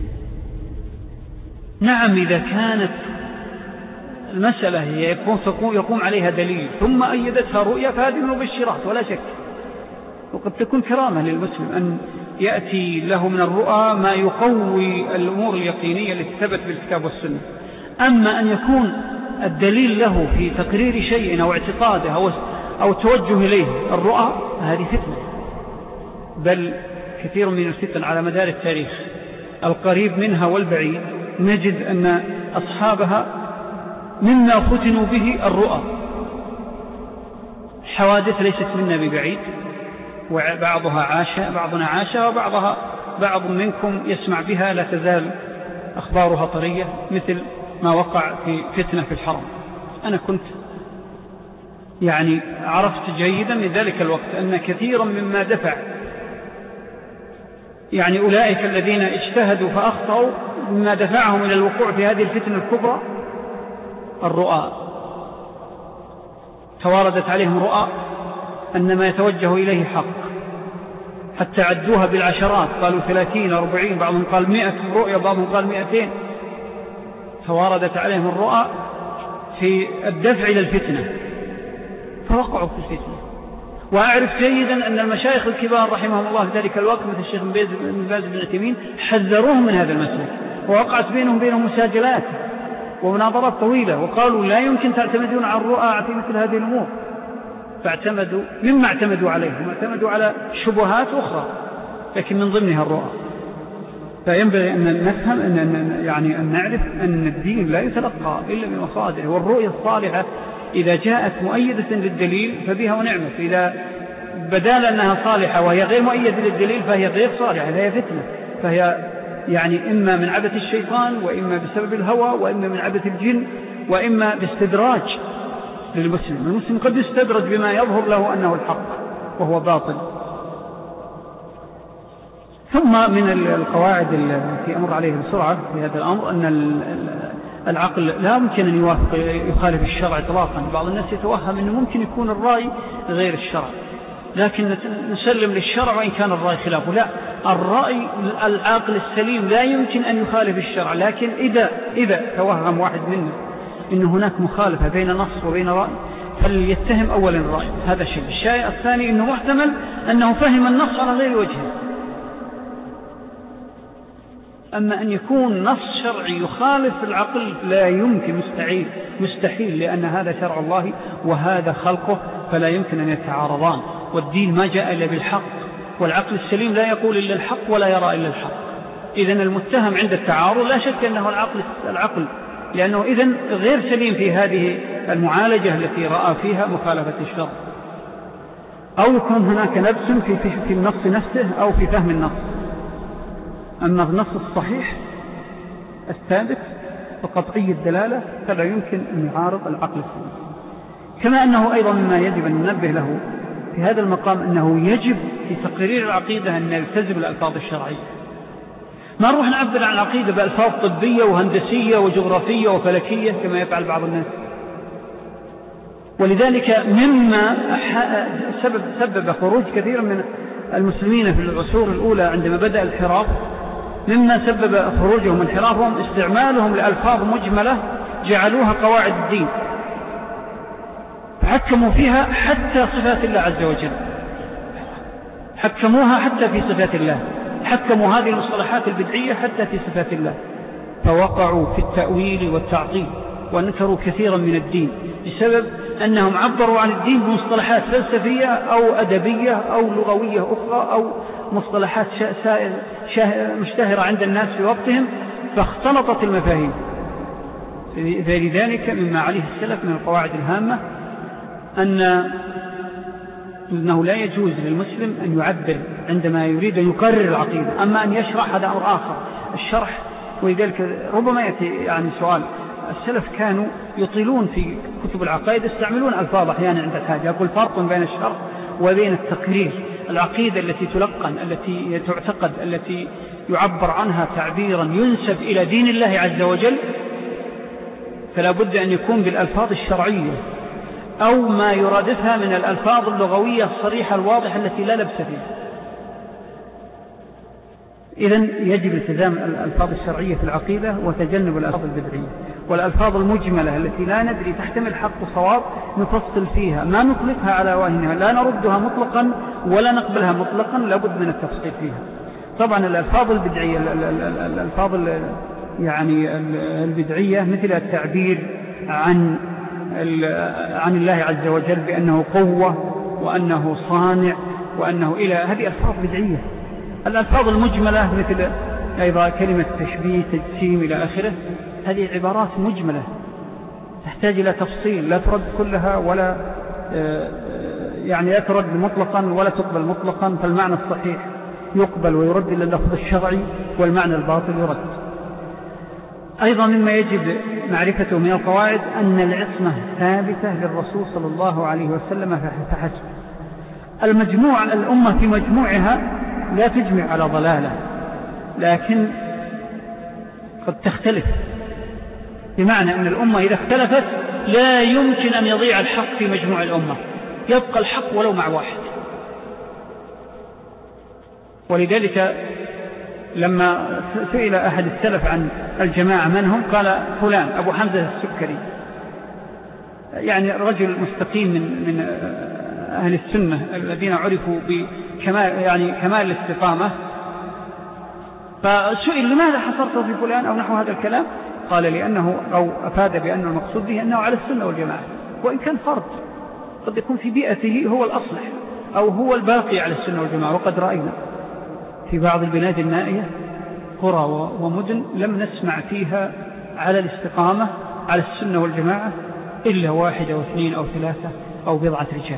نعم إذا كانت المسألة هي يقوم عليها دليل ثم أيدتها رؤيا فهذه مبشرات ولا شك، وقد تكون كرامة للمسلم أن يأتي له من الرؤى ما يقوي الأمور اليقينية التي ثبت بالكتاب والسنة. أما أن يكون الدليل له في تقرير شيء أو اعتقاده أو توجه إليه الرؤى، هذه فتنة، بل كثير من الفتن على مدار التاريخ القريب منها والبعيد نجد أن أصحابها مما فتنوا به الرؤى. حوادث ليست منا ببعيد، بعضنا عاشها وبعض منكم يسمع بها لا تزال أخبارها طرية، مثل ما وقع في فتنة في الحرم. أنا كنت عرفت جيدا من ذلك الوقت أن كثيرا مما دفع أولئك الذين اجتهدوا فأخطأوا، مما دفعهم إلى الوقوع في هذه الفتنة الكبرى الرؤى. تواردت عليهم رؤى أن ما يتوجه إليه حق، حتى عدوها بالعشرات، قالوا 30 40، بعضهم قال 100 رؤية، بعضهم قال 200. تواردت عليهم الرؤى في الدفع إلى الفتنة فوقعوا في الفتنة. وأعرف جيدا أن المشايخ الكبار رحمهم الله في ذلك الوقت مثل الشيخ بن باز بن عثيمين حذروهم من هذا المسلك، ووقعت بينهم مساجلات ومناظرات طويلة، وقالوا لا يمكن تعتمدون على الرؤى في مثل هذه الأمور. فاعتمدوا مما اعتمدوا عليه، اعتمدوا على شبهات أخرى لكن من ضمنها الرؤى. فينبغي أن نفهم أن نعرف أن الدين لا يتلقى إلا من مصادره، والرؤية الصالحة إذا جاءت مؤيدة للدليل فبها ونعمة، إذا بدال أنها صالحة وهي غير مؤيدة للدليل فهي غير صالحة، فهي فتنة، فهي إما من عبث الشيطان، وإما بسبب الهوى، وإما من عبث الجن، وإما باستدراج للمسلم. المسلم قد يستدرج بما يظهر له أنه الحق وهو باطل. ثم من القواعد التي أمر عليه بسرعة في هذا الأمر أن العقل لا يمكن أن يخالف الشرع إطلاقا. بعض الناس يتوهم أنه ممكن يكون الرأي غير الشرع، لكن نسلم للشرع وإن كان الرأي خلافه. لا، الرأي العقل السليم لا يمكن أن يخالف الشرع، لكن إذا توهم واحد منا أن هناك مخالفة بين نص وبين رأي فليتهم أولا الرأي، هذا شيء. الشيء الثاني أنه محتمل أنه فهم النص على غير وجهه. أما أن يكون نص شرعي يخالف العقل لا يمكن، مستحيل، لأن هذا شرع الله وهذا خلقه، فلا يمكن أن يتعارضان. والدين ما جاء إلا بالحق، والعقل السليم لا يقول إلا الحق ولا يرى إلا الحق. إذن المتهم عند التعارض لا شك أنه العقل، لأنه إذن غير سليم في هذه المعالجة التي رأى فيها مخالفة الشرع، أو يكون هناك لبس في النص نفسه أو في فهم النص. أما النص الصحيح الثابت وقطعي الدلالة فلا يمكن أن يعارض العقل السليم. كما أنه أيضا مما يجب أن ننبه له في هذا المقام أنه يجب في تقرير العقيدة أن نلتزم الألفاظ الشرعية. ما نروح نعبر عن العقيدة بألفاظ طبية وهندسية وجغرافية وفلكية كما يفعل بعض الناس. ولذلك مما سبب خروج كثير من المسلمين في العصور الأولى عندما بدأ الانحراف، مما سبب خروجهم انحرافهم استعمالهم لألفاظ مجملة جعلوها قواعد الدين، حكموا فيها حتى صفات الله عز وجل، حكموها حتى في صفات الله، حكموا هذه المصطلحات البدعية حتى في صفات الله، فوقعوا في التأويل والتعطيل ونكروا كثيرا من الدين بسبب أنهم عبروا عن الدين بمصطلحات فلسفية أو أدبية أو لغوية أخرى أو مصطلحات مشتهرة عند الناس في وقتهم، فاختلطت المفاهيم. فلذلك مما عليه السلف من القواعد الهامة أنه لا يجوز للمسلم أن يعبر عندما يريد أن يقرر العقيدة. أما أن يشرح هذا أمر آخر، الشرح. ولذلك ربما يأتي سؤال، السلف كانوا يطيلون في كتب العقائد، يستعملون ألفاظ أحيانا عند الحاجة. يقول فرق بين الشرح وبين التقرير. العقيدة التي تلقن، التي تعتقد، التي يعبر عنها تعبيرا ينسب إلى دين الله عز وجل، فلا بد أن يكون بالألفاظ الشرعية أو ما يرادفها من الألفاظ اللغوية الصريحة الواضحة التي لا لبس فيها. إذن يجب التزام الألفاظ الشرعية في العقيدة وتجنب الألفاظ البدعية. والألفاظ المجملة التي لا ندري تحتمل حق وصواب نفصل فيها، ما نطلقها على وهنها، لا نردها مطلقا ولا نقبلها مطلقا، لابد من التفصيل فيها. طبعا الألفاظ البدعية الألفاظ يعني البدعية مثل التعبير عن الله عز وجل بأنه قوة وأنه صانع وأنه إله، هذه ألفاظ بدعية. الألفاظ المجملة مثل أيضا كلمة تشبيه تجسيم إلى آخره، هذه عبارات مجملة تحتاج إلى تفصيل، لا ترد كلها ولا يعني لا ترد مطلقا ولا تقبل مطلقا، فالمعنى الصحيح يقبل ويرد إلى اللفظ الشرعي، والمعنى الباطل يرد. أيضا مما يجب معرفته من القواعد أن العصمة ثابتة للرسول صلى الله عليه وسلم فحسب. الأمة في مجموعها لا تجمع على ضلالة، لكن قد تختلف، بمعنى أن الأمة إذا اختلفت لا يمكن أن يضيع الحق في مجموع الأمة، يبقى الحق ولو مع واحد. ولذلك لما سئل أحد السلف عن الجماعة من هم، قال فلان أبو حمزة السكري، يعني رجل مستقيم من أهل السنة الذين عرفوا بكمال يعني كمال الاستقامة. فسئل لماذا حصرته في فلان أو نحو هذا الكلام، قال لأنه أو أفاد بأن المقصود به أنه على السنة والجماعة، وإن كان فرد قد يكون في بيئته هو الأصلح أو هو الباقي على السنة والجماعة. وقد رأينا في بعض البلاد النائية قرى ومدن لم نسمع فيها على الاستقامة على السنة والجماعة إلا 1 أو 2 أو 3 أو بضعة رجال.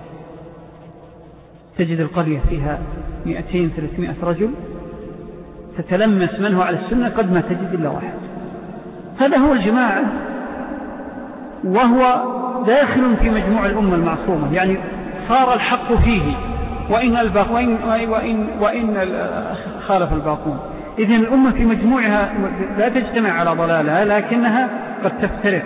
تجد القرية فيها 200-300 رجل تتلمس من هو على السنة قد ما تجد إلا 1. هذا هو الجماعة، وهو داخل في مجموع الأمة المعصومة، يعني صار الحق فيه وإن خالف الباقون. إذن الأمة في مجموعها لا تجتمع على ضلالها، لكنها قد تفترق،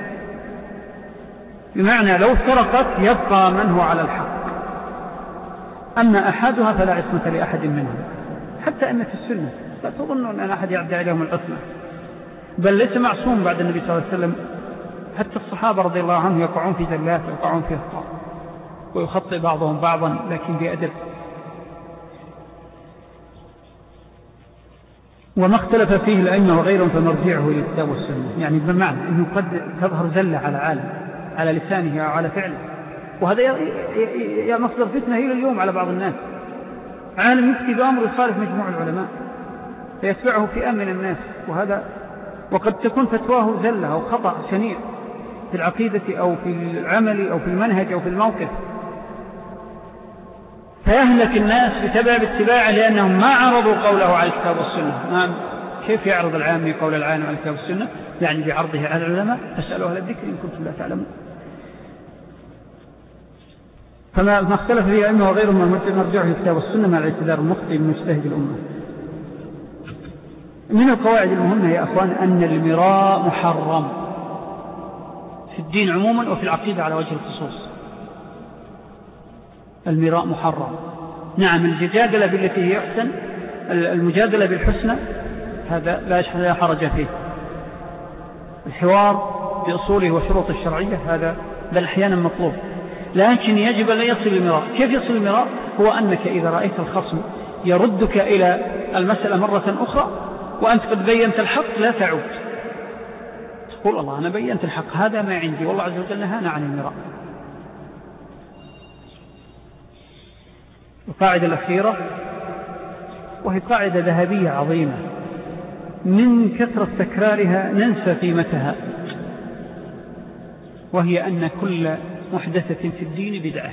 بمعنى لو افترقت يبقى من هو على الحق. أما أحدها فلا عصمة لأحد منهم، حتى أن في السنة لا تظنون أن أحد يعدى عليهم العصمة، بل ليس معصوم بعد النبي صلى الله عليه وسلم. حتى الصحابة رضي الله عنهم يقعون في زلات ويقعون في أخطاء ويخطئ بعضهم بعضا، لكن بأدب. وما اختلف فيه الأئمة وغيرهم فمرجعه إلى الكتاب والسنة، يعني بمعنى أنه قد تظهر زلة على عالم على لسانه أو على فعله، وهذا يا مصدر فتنة إلى اليوم على بعض الناس. عالم يفتي بأمر يخالف مجموع العلماء فيتبعه فئة من الناس، وقد تكون فتواه زلة أو خطأ شنيع في العقيدة أو في العمل أو في المنهج أو في الموقف، فيهلك الناس باتباعه لأنهم ما عرضوا قوله على الكتاب والسنة. كيف يعرض العامي قول العالم على الكتاب والسنة؟ يعني بعرضه على العلماء. فاسألوا أهل الذكر إن كنتم لا تعلمون. فما اختلف فيه الأئمة وغيرهم مرجعه الكتاب والسنة مع الاعتذار المخطئ من مجتهد الأمة. من القواعد المهمة يا أخوان أن المراء محرم في الدين عموما وفي العقيدة على وجه الخصوص. المراء محرم. نعم، المجادلة بالتي هي أحسن، المجادلة بالحسنى، هذا لا حرج فيه. الحوار بأصوله وشروط الشرعية هذا بل أحيانا مطلوب، لكن يجب أن يصل المراء. كيف يصل المراء؟ هو أنك إذا رأيت الخصم يردك إلى المسألة مرة أخرى وأنت قد بينت الحق لا تعود، تقول الله أنا بينت الحق، هذا ما عندي، والله عز وجل نهانا عن المراء. القاعدة الأخيرة وهي قاعدة ذهبية عظيمة، من كثرة تكرارها ننسى قيمتها، وهي أن كل محدثة في الدين بدعة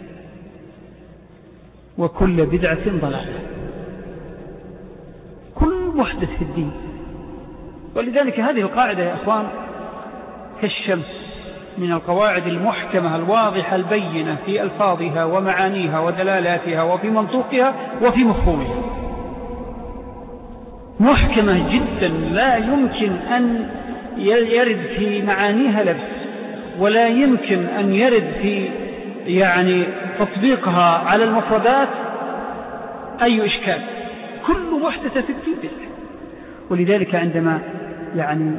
وكل بدعة ضلالة. كل محدث في الدين. ولذلك هذه القاعدة يا أخوان كالشمس من القواعد المحكمة الواضحة البينة في ألفاظها ومعانيها ودلالاتها وفي منطوقها وفي مفهومها، محكمة جدا، لا يمكن أن يرد في معانيها لبس، ولا يمكن أن يرد في يعني تطبيقها على المفردات أي إشكال. كل محدثة في الدين بدعة. ولذلك عندما يعني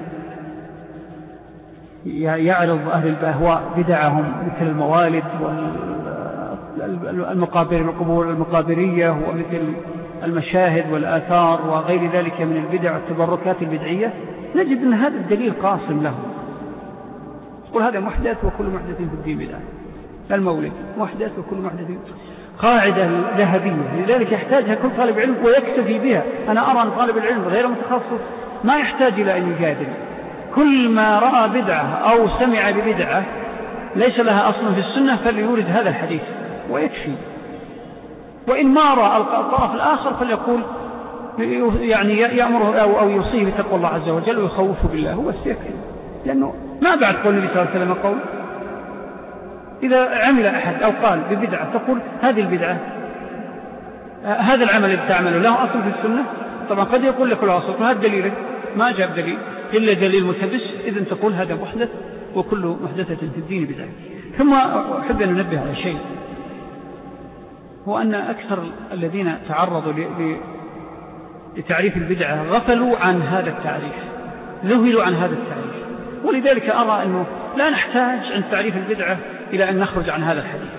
يعرض أهل الأهواء بدعهم مثل الموالد والمقابر القبور المقابرية ومثل المشاهد والآثار وغير ذلك من البدع والتبركات البدعية، نجد أن هذا الدليل قاصم له. يقول هذا محدث وكل محدث في الدين بدعة. المولد محدث وكل محدث، قاعدة ذهبية، لذلك يحتاجها كل طالب علم ويكتفي بها. أنا أرى أن طالب العلم غير متخصص ما يحتاج إلى أن يجادل، كل ما رأى بدعة أو سمع ببدعة ليس لها أصل في السنة فليورد هذا الحديث ويكفي. وإن ما رأى الطرف الآخر فليقول يعني يأمره أو يوصيه بتقوى الله عز وجل ويخوفه بالله، هو يكفي. لأنه ما بعد قول النبي صلى الله عليه وسلم قول إذا عمل أحد أو قال ببدعة تقول هذه البدعة هذا العمل اللي تعمله له أصل في السنة. طبعا قد يقول لك له أصل، هذا دليل ما جاب دليل إلا دليل ملتبس، إذن تقول هذا محدث وكل محدثة في الدين بدعة. ثم أحب أن ننبه على شيء، هو أن أكثر الذين تعرضوا لتعريف البدعة غفلوا عن هذا التعريف، ذهلوا عن هذا التعريف. ولذلك أرى أنه لا نحتاج عند تعريف البدعة إلى أن نخرج عن هذا الحديث.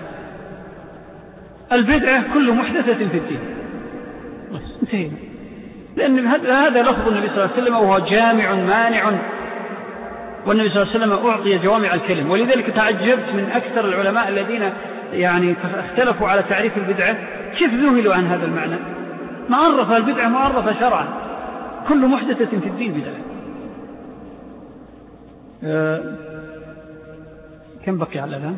البدعة كل محدثة في الدين، انتهينا. لأن هذا لفظ النبي صلى الله عليه وسلم وهو جامع مانع، والنبي صلى الله عليه وسلم أعطي جوامع الكلم. ولذلك تعجبت من أكثر العلماء الذين يعني اختلفوا على تعريف البدعة كيف ذهلوا عن هذا المعنى. معرف البدعة معرفة شرعا، كل محدثة في الدين بدعة. كم بقي على الآن؟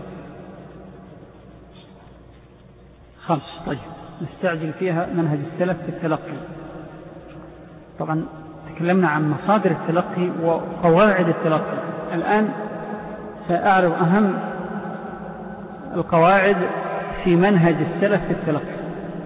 5. طيب نستعجل فيها. منهج السلف في التلقي. طبعا تكلمنا عن مصادر التلقي وقواعد التلقي، الآن سأعرض أهم القواعد في منهج السلف في التلقي.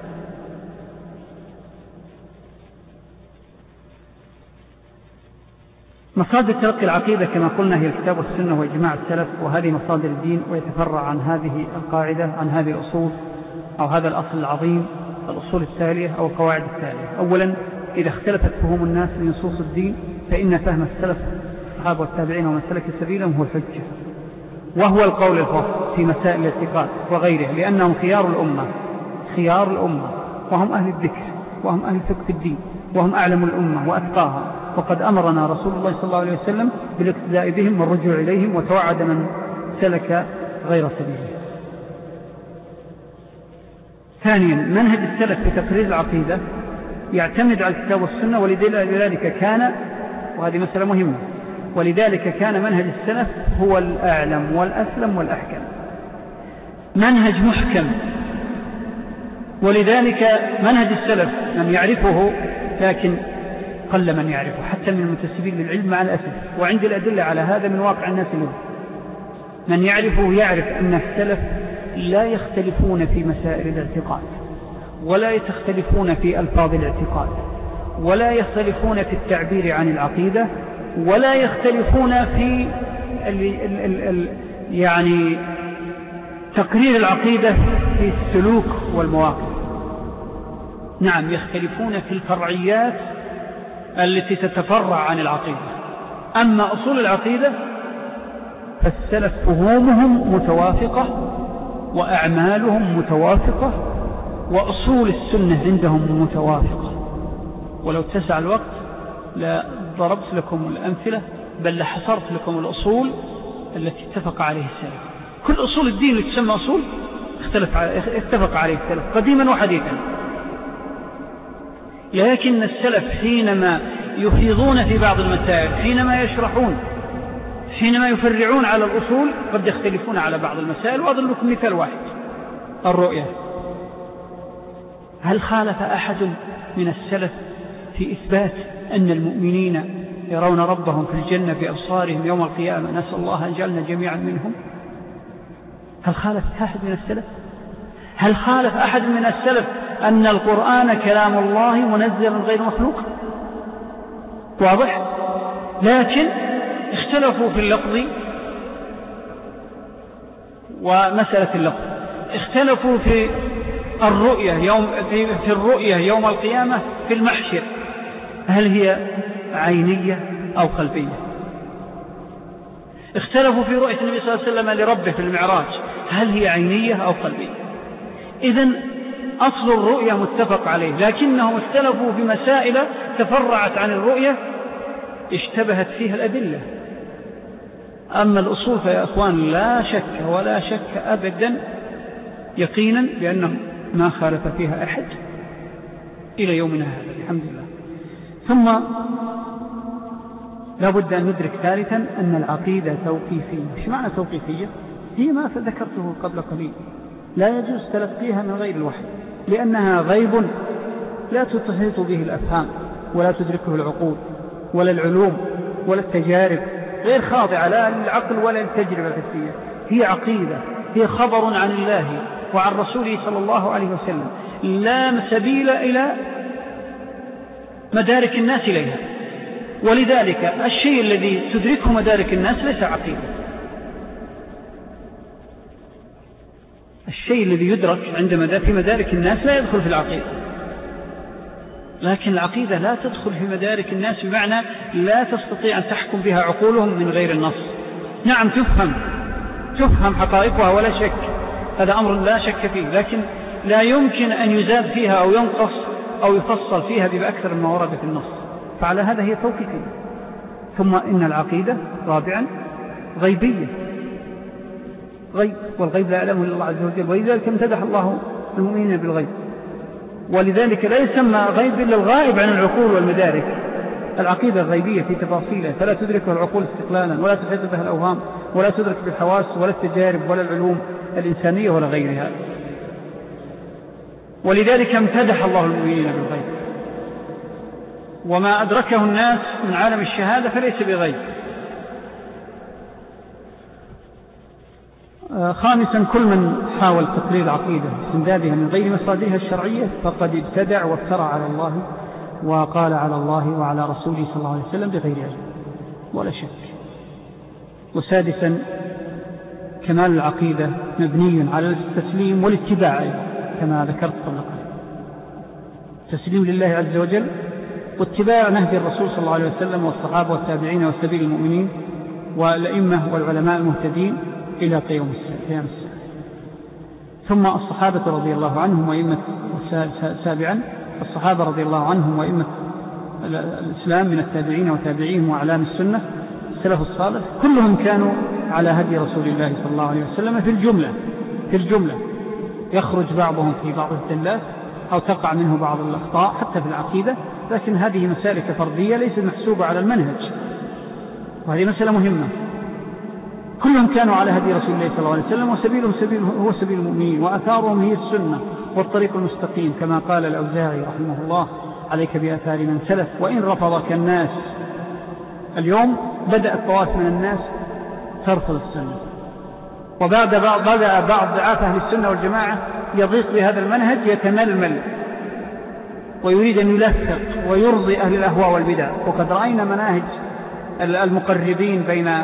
مصادر تلقي العقيدة كما قلنا هي الكتاب والسنة وإجماع السلف، وهذه مصادر الدين، ويتفرع عن هذه القاعدة عن هذه الأصول أو هذا الأصل العظيم الأصول التالية أو القواعد التالية. أولا، إذا اختلفت فهم الناس لنصوص الدين فإن فهم السلف الصحابة والتابعين ومن سلك سبيلهم هو الحجة، وهو القول الفصل في مسائل الاعتقاد وغيرها، لأنهم خيار الأمة وهم أهل الذكر وهم أهل الفقه في الدين وهم أعلم الأمة وأتقاها، وقد أمرنا رسول الله صلى الله عليه وسلم بالاقتداء بهم والرجوع إليهم، وتوعد من سلك غير سبيله. ثانيا، منهج السلف في تقرير العقيدة يعتمد على الكتاب والسنة، ولذلك كان، وهذه مسألة مهمة، ولذلك كان منهج السلف هو الأعلم والأسلم والأحكم، منهج محكم. ولذلك منهج السلف من يعرفه، لكن قل من يعرفه حتى من المنتسبين للعلم مع الأسف، وعند الأدلة على هذا من واقع الناس اليوم. من يعرفه يعرف أن السلف لا يختلفون في مسائل الاعتقاد، ولا يختلفون في ألفاظ الاعتقاد، ولا يختلفون في التعبير عن العقيدة، ولا يختلفون في يعني تقرير العقيدة في السلوك والمواقف. نعم، يختلفون في الفرعيات التي تتفرع عن العقيدة. أما أصول العقيدة فالسلف فهومهم متوافقة وأعمالهم متوافقة وأصول السنة عندهم متوافقة. ولو اتسع الوقت لضربت لكم الأمثلة، بل لحصرت لكم الأصول التي اتفق عليه السلف. كل أصول الدين اللي تسمى أصول اتفق عليه السلف قديما وحديثا. لكن السلف حينما يفيضون في بعض المسائل، حينما يشرحون، حينما يفرعون على الأصول، قد يختلفون على بعض المسائل. وأضرب لكم مثال واحد، الرؤية. هل خالف أحد من السلف في إثبات أن المؤمنين يرون ربهم في الجنة بأبصارهم يوم القيامة؟ نسأل الله أن جعلنا جميعا منهم. هل خالف أحد من السلف؟ هل خالف أحد من السلف أن القرآن كلام الله منزل غير مخلوق؟ واضح؟ لكن اختلفوا في اللفظ ومسألة اللفظ، اختلفوا في الرؤية يوم القيامة في المحشر، هل هي عينية أو قلبية؟ اختلفوا في رؤية النبي صلى الله عليه وسلم لربه في المعراج، هل هي عينية أو قلبية؟ إذن أصل الرؤية متفق عليه، لكنهم اختلفوا بمسائل تفرعت عن الرؤية اشتبهت فيها الأدلة. أما الأصول فيا أخوان لا شك ولا شك أبدا يقينا بأنه ما خالف فيها أحد إلى يومنا هذا الحمد لله. ثم لا بد أن ندرك ثالثا أن العقيدة توقيفية. إيش معنى توقيفية؟ هي ما ذكرته قبل قليل، لا يجوز تلقيها من غير الوحي، لأنها غيب لا تحيط به الأفهام ولا تدركه العقول ولا العلوم ولا التجارب، غير خاضعة لا للعقل ولا للتجربة الحسية. هي عقيدة، هي خبر عن الله وعن رسوله صلى الله عليه وسلم، لا سبيل إلى مدارك الناس إليها. ولذلك الشيء الذي تدركه مدارك الناس ليس عقيدة. الشيء الذي يدرك في مدارك الناس لا يدخل في العقيدة، لكن العقيدة لا تدخل في مدارك الناس، بمعنى لا تستطيع أن تحكم بها عقولهم من غير النص. نعم تفهم حقائقها ولا شك، هذا أمر لا شك فيه، لكن لا يمكن أن يزاد فيها أو ينقص أو يفصل فيها بأكثر مما ورد في النص، فعلى هذا هي توقيفية. ثم إن العقيدة رابعا غيبية، غيب، والغيب لا يعلمه إلا الله عز وجل، ولذلك امتدح الله المؤمنين بالغيب. ولذلك لا يسمى غيب إلا الغائب عن العقول والمدارك. العقيدة الغيبية في تفاصيلها فلا تدركها العقول استقلالا، ولا تحيط بها الأوهام، ولا تدرك بالحواس ولا التجارب ولا العلوم الإنسانية ولا غيرها. ولذلك امتدح الله المؤمنين بالغيب. وما أدركه الناس من عالم الشهادة فليس بغيب. خامسا كل من حاول تقليل العقيدة استمدادها من غير مصادرها الشرعية فقد ابتدع وافترى على الله وقال على الله وعلى رسوله صلى الله عليه وسلم بغير علم ولا شك. وسادسا كمال العقيدة مبني على التسليم والاتباع كما ذكرت قبل قليل، تسليم لله عز وجل واتباع نهج الرسول صلى الله عليه وسلم والصحابة والتابعين والسبيل المؤمنين والأئمة والعلماء المهتدين إلى قيام الساعة. ثم الصحابة رضي الله عنهم وإمة سابعا الصحابة رضي الله عنهم وإمة الإسلام من التابعين وتابعيهم وأعلام السنة السلف الصالح كلهم كانوا على هدي رسول الله صلى الله عليه وسلم في الجملة يخرج بعضهم في بعض الدلات أو تقع منه بعض الأخطاء حتى في العقيدة، لكن هذه مسالك فردية ليست محسوبة على المنهج، وهذه مسألة مهمة. كلهم كانوا على هدي رسول الله صلى الله عليه وسلم وسبيلهم هو سبيل المؤمنين وأثارهم هي السنة والطريق المستقيم، كما قال الأوزاعي رحمه الله عليك بأثار من سلف وإن رفضك الناس. اليوم بدأ الطوائف من الناس ترفض السنة، وبدأ بعض دعاة أهل السنة والجماعة يضيق بهذا المنهج يتململ ويريد أن يلفق ويرضي أهل الأهواء والبدع. وقد رأينا مناهج المقربين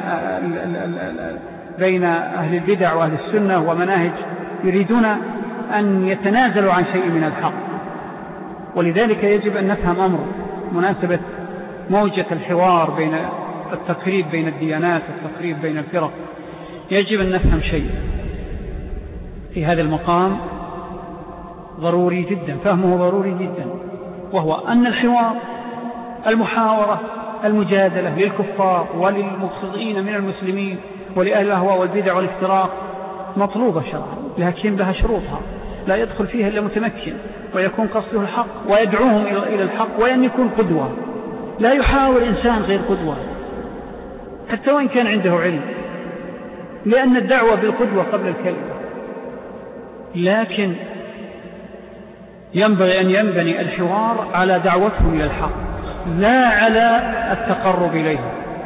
بين أهل البدع وأهل السنة، ومناهج يريدون أن يتنازلوا عن شيء من الحق. ولذلك يجب أن نفهم أمر مناسبة موجة الحوار بين التقريب بين الديانات والتقريب بين الفرق. يجب أن نفهم شيء في هذا المقام ضروري جدا، فهمه ضروري جدا، وهو أن الحوار المحاورة المجادلة للكفار وللمبتدئين من المسلمين ولأهل الأهواء والبدع والافتراق مطلوبة شرعا، لكن لها شروطها لا يدخل فيها إلا متمكن ويكون قصده الحق ويدعوهم إلى الحق وأن يكون قدوة. لا يحاول إنسان غير قدوة حتى وإن كان عنده علم، لأن الدعوة بالقدوة قبل الكلمة. لكن ينبغي أن ينبني الحوار على دعوتهم إلى الحق لا على التقرب إليه.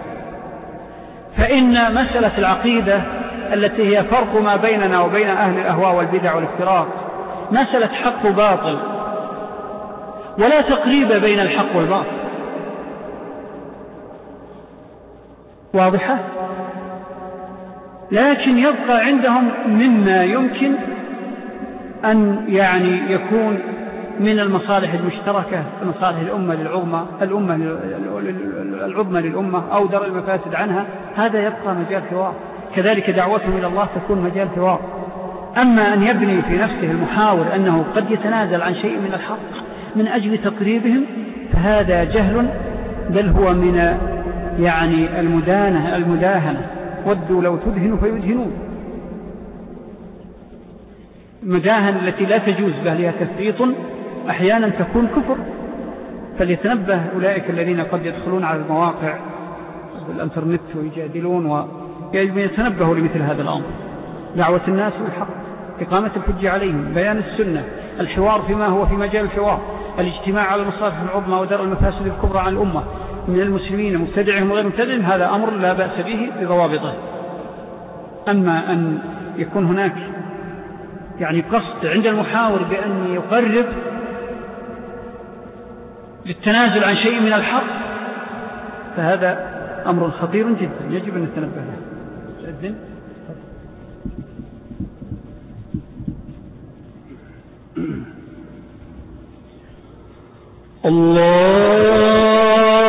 فإن مسألة العقيدة التي هي فرق ما بيننا وبين أهل الأهواء والبدع والافتراق مسألة حق وباطل، ولا تقريب بين الحق والباطل. واضحة؟ لكن يبقى عندهم مما يمكن أن يكون من المصالح المشتركة، مصالح العظمى للأمة أو درء المفاسد عنها، هذا يبقى مجال حوار. كذلك دعوتهم إلى الله تكون مجال حوار. أما أن يبني في نفسه المحاور أنه قد يتنازل عن شيء من الحق من أجل تقريبهم فهذا جهل، بل هو من يعني المداهنة. ودوا لو تدهنوا فيدهنون. المداهنة التي لا تجوز بها تفريط أحيانا تكون كفر. فليتنبه أولئك الذين قد يدخلون على المواقع بالإنترنت ويجادلون ويتنبهوا لمثل هذا الأمر. دعوة الناس بالحق، إقامة الحجة عليهم، بيان السنة، الحوار فيما هو في مجال الحوار، الاجتماع على المصالح العظمى ودرء المفاسد الكبرى عن الأمة من المسلمين مبتدعهم وغير مبتدعهم، هذا أمر لا بأس به بضوابطه. أما أن يكون هناك يعني قصد عند المحاور بأن يقرب للتنازل عن شيء من الحق فهذا أمر خطير جدا يجب أن نتنبه له. تأذن الله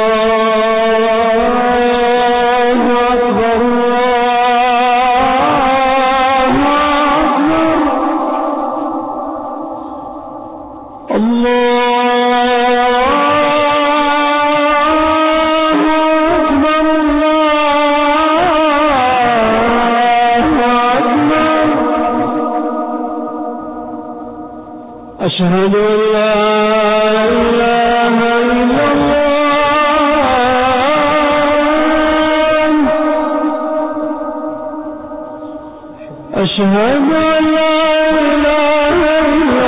أشهد أن لا إله إلا الله أشهد أن لا إله إلا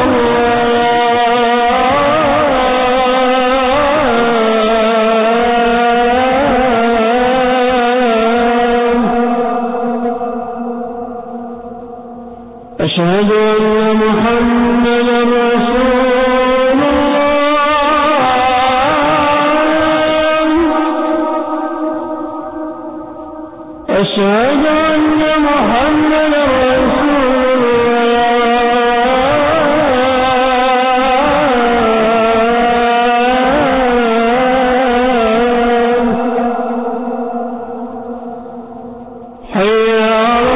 الله أشهد أن محمدا أشهد أن محمدا رسول الله حي على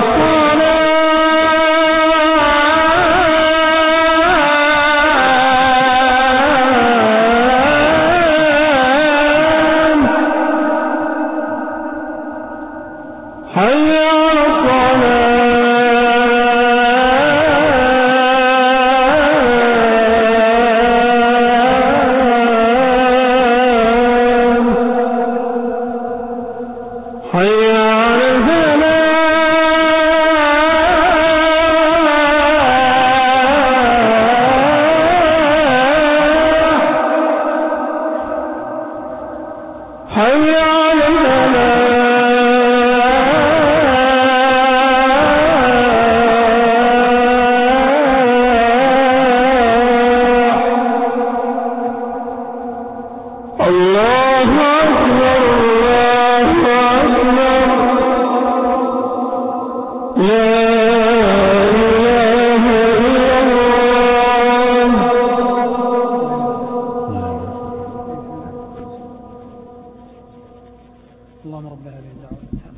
اللهم رب هذه الدعوة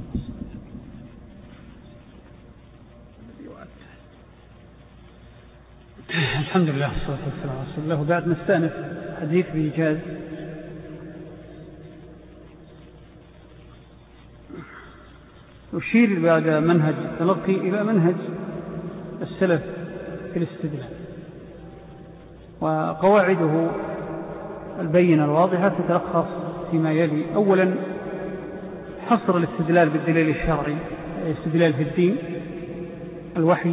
الحمد لله والصلاة والسلام على رسول الله. وبعد نستأنف حديث بإيجاز أشير بعد منهج التلقي إلى منهج السلف في الاستدلال، وقواعده البينة الواضحة تتلخص فيما يلي. أولا حصر الاستدلال بالدليل الشرعي، الاستدلال في الدين الوحي.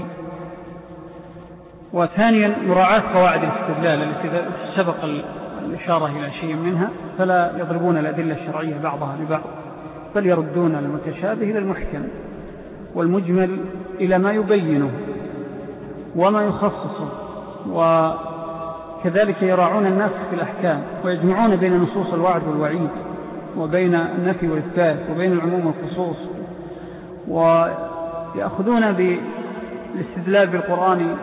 وثانيا مراعاة قواعد الاستدلال التي سبق الإشارة إلى شيء منها، فلا يضربون الأدلة الشرعية بعضها لبعض، بل يردون المتشابه إلى المحكم والمجمل إلى ما يبينه وما يخصصه. وكذلك يراعون الناس في الأحكام ويجمعون بين نصوص الوعد والوعيد وبين النفي والإثبات وبين العموم والخصوص، ويأخذون بالاستدلال بالقرآن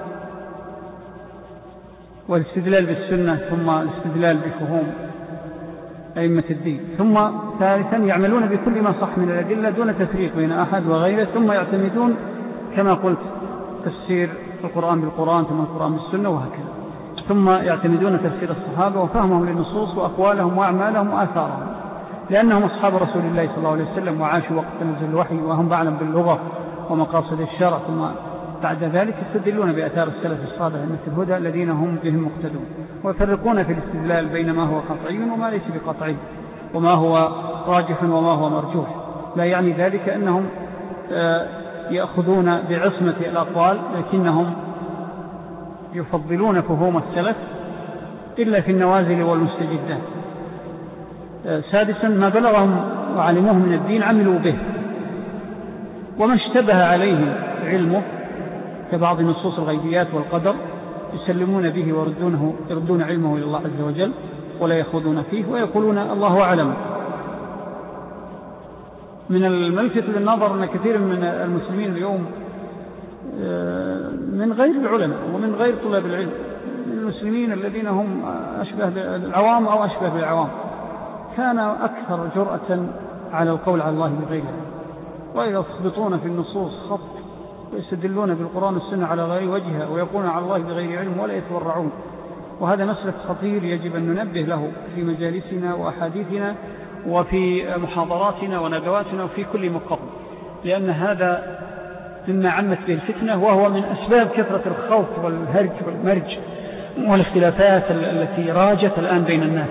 والاستدلال بالسنة، ثم الاستدلال بفهوم أئمة الدين، ثم ثالثا يعملون بكل ما صح من الأدلة دون تفريق بين أحد وغيره، ثم يعتمدون كما قلت وتفسير القرآن بالقرآن ثم القرآن بالسنة وهكذا، ثم يعتمدون تفسير الصحابة وفهمهم للنصوص وأقوالهم وأعمالهم وآثارهم، لأنهم أصحاب رسول الله صلى الله عليه وسلم وعاشوا وقت نزول الوحي وهم أعلم باللغة ومقاصد الشرع، ثم بعد ذلك يستدلون بآثار السلف الصالح مثل الهدى الذين هم بهم مقتدون، ويفرقون في الاستدلال بين ما هو قطعي وما ليس بقطعي، وما هو راجح وما هو مرجوح. لا يعني ذلك أنهم يأخذون بعصمة الأقوال، لكنهم يفضلون فهوم السلف إلا في النوازل والمستجدات. سادسا ما بلغهم وعلموه من الدين عملوا به، وما اشتبه عليهم علمه كبعض نصوص الغيبيات والقدر يسلمون به ويردون علمه إلى الله عز وجل ولا يخوضون فيه ويقولون الله أعلم. من الملفت للنظر أن كثير من المسلمين اليوم من غير العلماء ومن غير طلاب العلم، من المسلمين الذين هم أشبه بالعوام أو أشبه بالعوام، كانوا أكثر جرأة على القول على الله بغير علم، ويخبطون في النصوص خط ويستدلون بالقرآن والسنة على غير وجهها ويقولون على الله بغير علم ولا يتورعون. وهذا مسلك خطير يجب أن ننبه له في مجالسنا وأحاديثنا وفي محاضراتنا وندواتنا وفي كل مقام، لأن هذا مما عمت به الفتنة، وهو من أسباب كثرة الخوف والهرج والمرج والاختلافات التي راجت الآن بين الناس.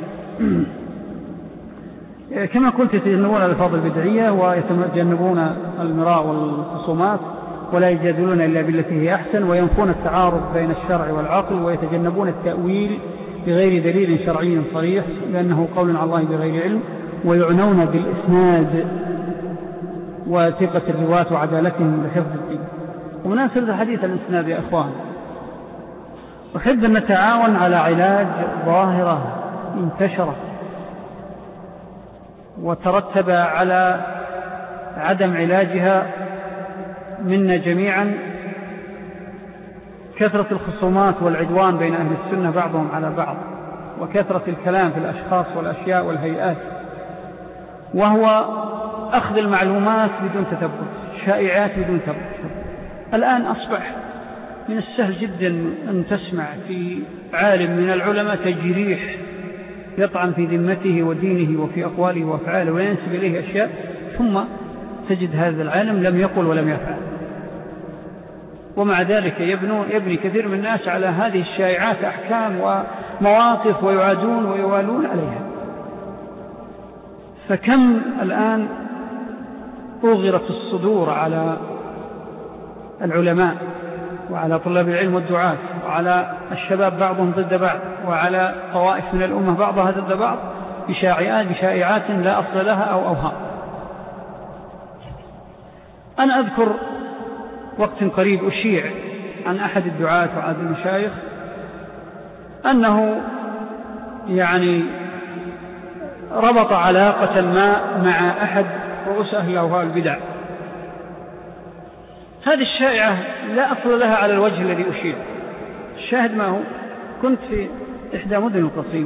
كما قلت يتجنبون الألفاظ البدعية ويتجنبون المراء والخصومات ولا يجادلون إلا بالتي هي أحسن، وينفون التعارض بين الشرع والعقل، ويتجنبون التأويل بغير دليل شرعي صريح لأنه قول على الله بغير علم، ويعنون بالإسناد وثقة الرواة وعدالتهم لحفظ الدين. ومناسبة الحديث الإسناد يا أخوان، أحب أن نتعاون على علاج ظاهرة انتشرت وترتب على عدم علاجها منا جميعا كثرة الخصومات والعدوان بين أهل السنة بعضهم على بعض، وكثرة الكلام في الأشخاص والأشياء والهيئات، وهو أخذ المعلومات بدون تثبت، شائعات بدون تثبت. الآن أصبح من السهل جدا أن تسمع في عالم من العلماء تجريح يطعن في ذمته ودينه وفي أقواله وأفعاله وينسب إليه أشياء، ثم تجد هذا العالم لم يقل ولم يفعل، ومع ذلك يبني كثير من الناس على هذه الشائعات أحكام ومواقف ويعادون ويوالون عليها. فكم الآن أغرت الصدور على العلماء وعلى طلاب العلم والدعاة وعلى الشباب بعضهم ضد بعض وعلى طوائف من الأمة بعضها ضد بعض بشائعات لا أصل لها أو أوهام. أنا أذكر وقت قريب أشيع عن أحد الدعاة وعن المشايخ أنه يعني ربط علاقة ما مع أحد رؤوس أهل الأهواء البدع. هذه الشائعة لا أصل لها على الوجه الذي أشيع. الشاهد ما هو، كنت في إحدى مدن القصيم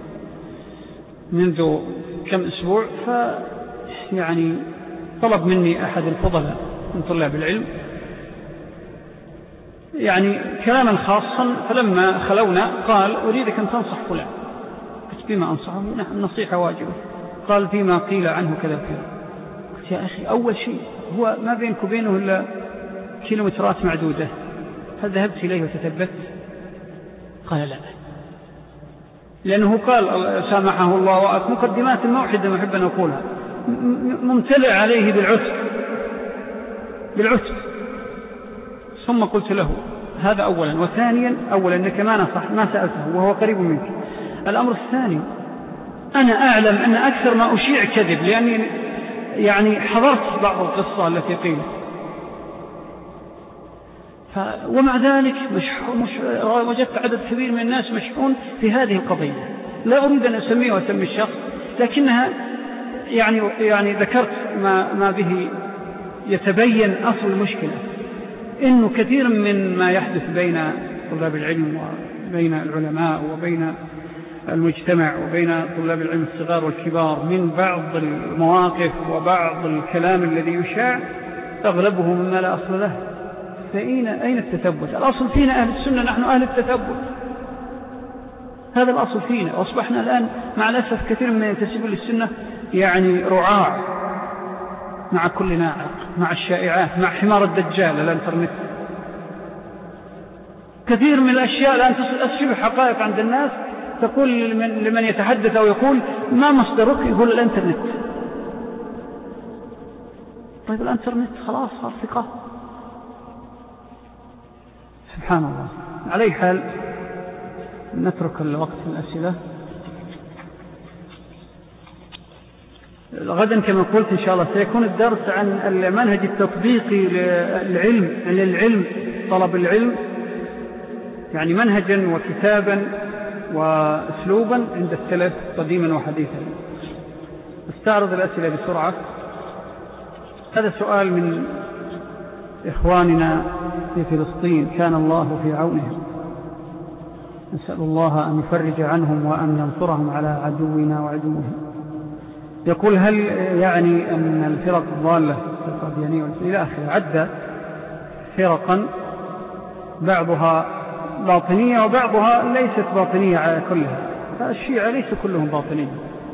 منذ كم أسبوع، يعني طلب مني أحد الفضلاء من طلاب العلم يعني كلاما خاصا، فلما خلونا قال أريدك أن تنصح فلان. قلت بما أنصحه؟ نعم النصيحة واجبة. قال فيما قيل عنه كذا كذا. قلت يا أخي أول شيء هو ما بينك وبينه إلا كيلومترات معدودة، هل ذهبت إليه وتثبت؟ قال لا، لأنه قال سامحه الله مقدمات موحدة ما أحب أن أقولها ممتلئ عليه بالعتب. ثم قلت له هذا أولا، وثانيا أنك ما سألته وهو قريب منك. الأمر الثاني، أنا أعلم أن أكثر ما أشيع كذب، لأني يعني حضرت بعض القصة التي قيلت، ومع ذلك وجدت عدد كبير من الناس مشحون في هذه القضية. لا أريد أن أسميه وأسمي الشخص، لكنها يعني ذكرت ما به يتبين أصل المشكلة، إنه كثير من ما يحدث بين طلاب العلم وبين العلماء وبين المجتمع وبين طلاب العلم الصغار والكبار من بعض المواقف وبعض الكلام الذي يشاع أغلبه مما لا أصل له. فأين التثبت؟ الأصل فينا أهل السنة، نحن أهل التثبت، هذا الأصل فينا. وأصبحنا الآن مع الأسف كثير من ينتسبون للسنة يعني رعاع مع كل ناعق، مع الشائعات، مع حمار الدجال الانترنت. كثير من الأشياء الآن تشبه حقائق عند الناس، تقول لمن يتحدث أو يقول ما مصدرك؟ يقول الانترنت. طيب الانترنت خلاص صار ثقة، سبحان الله. على أي حال نترك الوقت في الأسئلة. غدا كما قلت إن شاء الله سيكون الدرس عن المنهج التطبيقي للعلم، طلب العلم، يعني منهجا وكتابا وأسلوبا عند السلف قديما وحديثا. استعرض الأسئلة بسرعة. هذا سؤال من إخواننا في فلسطين، كان الله في عونهم، نسأل الله أن يفرج عنهم وأن ينصرهم على عدونا وعدوهم. يقول هل يعني أن الفرق الضالة القاديانية إلى آخره عدة فرقا بعضها باطنية وبعضها ليست باطنية كلها، فالشيعة ليس كلهم باطنية.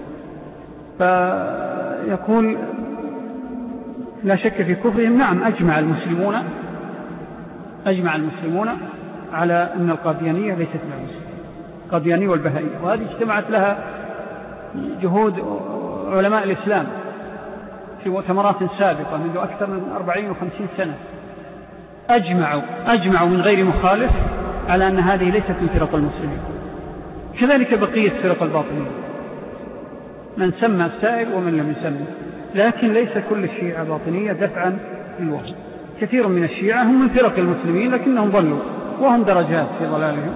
فيقول لا شك في كفرهم. نعم، أجمع المسلمون على أن القاديانية ليست مع المسلمين، القاديانية والبهائية، وهذه اجتمعت لها جهود علماء الإسلام في مؤتمرات سابقة منذ أكثر من 40 و50 سنة. أجمعوا من غير مخالف على أن هذه ليست من فرق المسلمين. كذلك بقية فرق الباطنية، من سمى السائل ومن لم يسمى، لكن ليس كل الشيعة باطنية دفعا للوهم. كثير من الشيعة هم من فرق المسلمين لكنهم ضلوا، وهم درجات في ضلالهم.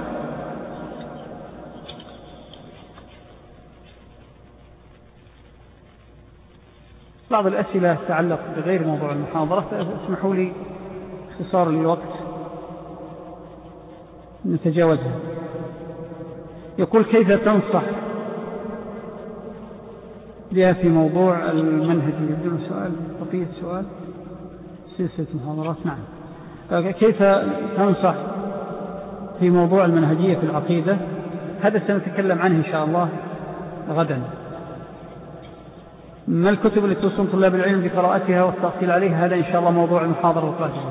بعض الأسئلة تتعلق بغير موضوع المحاضرة، اسمحوا لي اختصار للوقت نتجاوزها. يقول كيف تنصح بها في موضوع المنهج؟ يبدو سؤال بقية سؤال سلسلة محاضرات. نعم، كيف تنصح في موضوع المنهجية في العقيدة؟ هذا سنتكلم عنه إن شاء الله غدا. ما الكتب التي توصل طلاب العلم بقراءتها والتأصيل عليها؟ هذا إن شاء الله موضوع المحاضرة القادمة.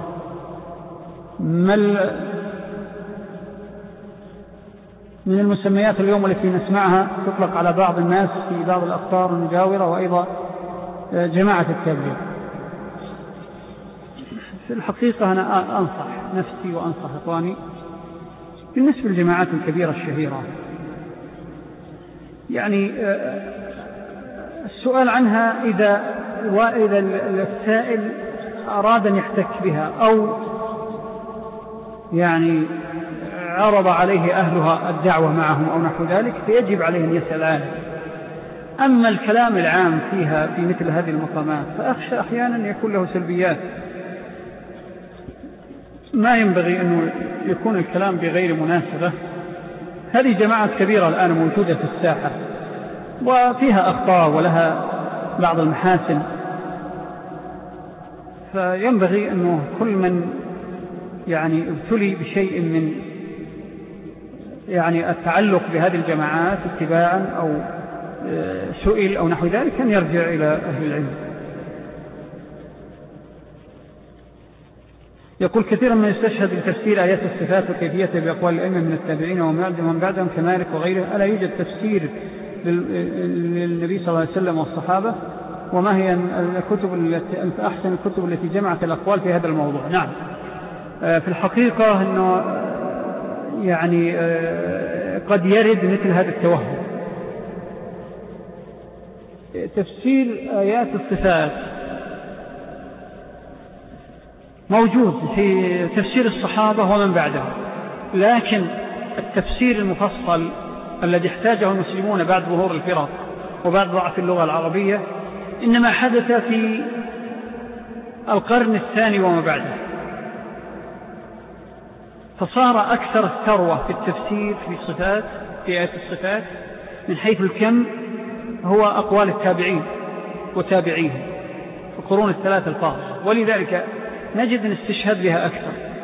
من المسميات اليوم التي نسمعها تطلق على بعض الناس في بعض الأخطار المجاورة وأيضا جماعة التبليغ؟ في الحقيقة أنا أنصح نفسي وأنصح إخواني بالنسبة للجماعات الكبيرة الشهيرة، يعني السؤال عنها وإذا السائل أراد أن يحتك بها أو يعني عرض عليه أهلها الدعوة معهم أو نحو ذلك، فيجب عليه أن يسأل عنه. أما الكلام العام فيها في مثل هذه المقامات فأخشى أحيانا أن يكون له سلبيات. ما ينبغي أن يكون الكلام بغير مناسبة. هذه جماعات كبيرة الآن موجودة في الساحة وفيها أخطاء ولها بعض المحاسن، فينبغي أنه كل من يعني ابتلي بشيء من يعني التعلق بهذه الجماعات اتباعا أو سئل أو نحو ذلك أن يرجع إلى أهل العلم. يقول كثيرا من يستشهد بتفسير آيات الصفات وكيفيتها بأقوال الأئمة من التابعين ومن بعدهم كمالك وغيره، ألا يوجد تفسير للنبي صلى الله عليه وسلم والصحابة؟ وما هي أحسن الكتب التي جمعت الأقوال في هذا الموضوع؟ نعم، في الحقيقة أنه يعني قد يرد مثل هذا التوهم. تفسير آيات الصفات موجود في تفسير الصحابة ومن بعدهم، لكن التفسير المفصل الذي احتاجه المسلمون بعد ظهور الفرق وبعد ضعف اللغة العربية إنما حدث في القرن الثاني وما بعده، فصار أكثر الثروة في التفسير في آيات الصفات من حيث الكم هو أقوال التابعين وتابعيهم في القرون الثلاثة الفاضلة، ولذلك نجد الاستشهاد بها أكثر.